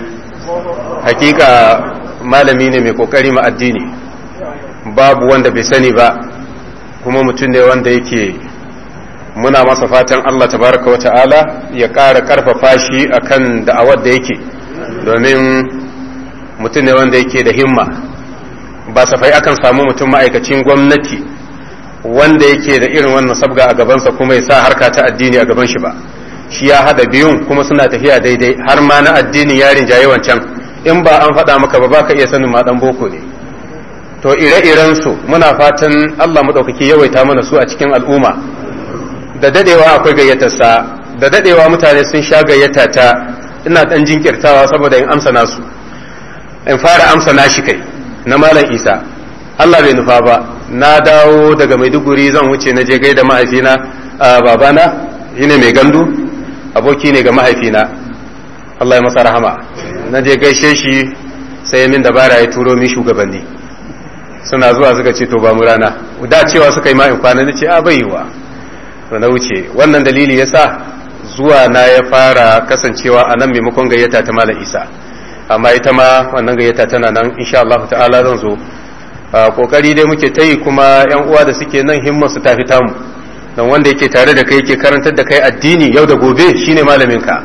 Hakika malami ne mai kokari ma addini, babu wanda bai sani ba, kuma mutum ne wanda yake muna masa fatan Allah tabaraka wa ta'ala ya ƙara ƙarfafa shi akan da'awar da yake, domin mutum ne wanda yake da himma. Ba safai akan samu mutum ma'aikacin gwamnati wanda yake da irin wannan sabga a gabansa kuma ya sa harka ta addini a gaban shi ba. Shi ya hada biyun kuma suna tafiya daidai, har ma na addini ya rinjaye wancan. In ba an faɗa maka ba baka iya sanin ma dan boko ne. To ire-iren su muna fatan Allah madaukaki yawaita mana su a cikin al'umma. Da dadewa akwai gayyatarsa, da dadewa mutane sun sha gayyata ta, ina dan jinkirtawa saboda in amsa nasu, in fara amsa nashi kai na Malam Isa. Allah bai nufa ba, na dawo daga Maiduguri zan wuce na je gaida mahaifina, babana shine mai gandu, aboki ne ga mahaifina, Allah ya masa rahama. Na je gaishe shi sai min dabara ya turo min shugabanni, suna zuwa suka ce to ba mu rana, da cewa suka yi ma in kwana, nace a baiwa, to na wuce. Wannan dalili yasa zuwa na ya fara kasancewa a nan maimakon gayyata ta Malam Isa, amma ita ma wannan gayyata tana nan, insha Allah ta'ala zan zo. Kokari dai muke ta yi, kuma yan uwa da suke nan himmar su tafi tamu, don wanda yake tare da kai yake karantar da kai addini yau da gobe shine malamin ka.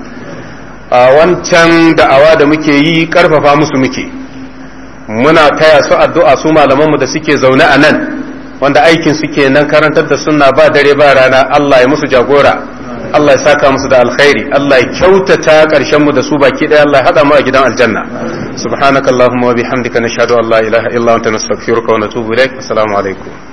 Wancan da'awa da muke yi karfafa musu muke, muna taya su addu'a su malamanmu da suke zaune a nan, wanda aikin suke nan karantar da sunna ba dare ba rana. Allah ya musu jagora, Allah ya saka musu da alkhairi, Allah ya kyautata ƙarshen mu da su baki ɗaya, Allah ya haɗa mu a gidan aljanna. Subhanakallahumma wa bihamdika nashhadu an la ilaha illa anta nastaghfiruka wa natubu ilaik. Assalamu alaikum.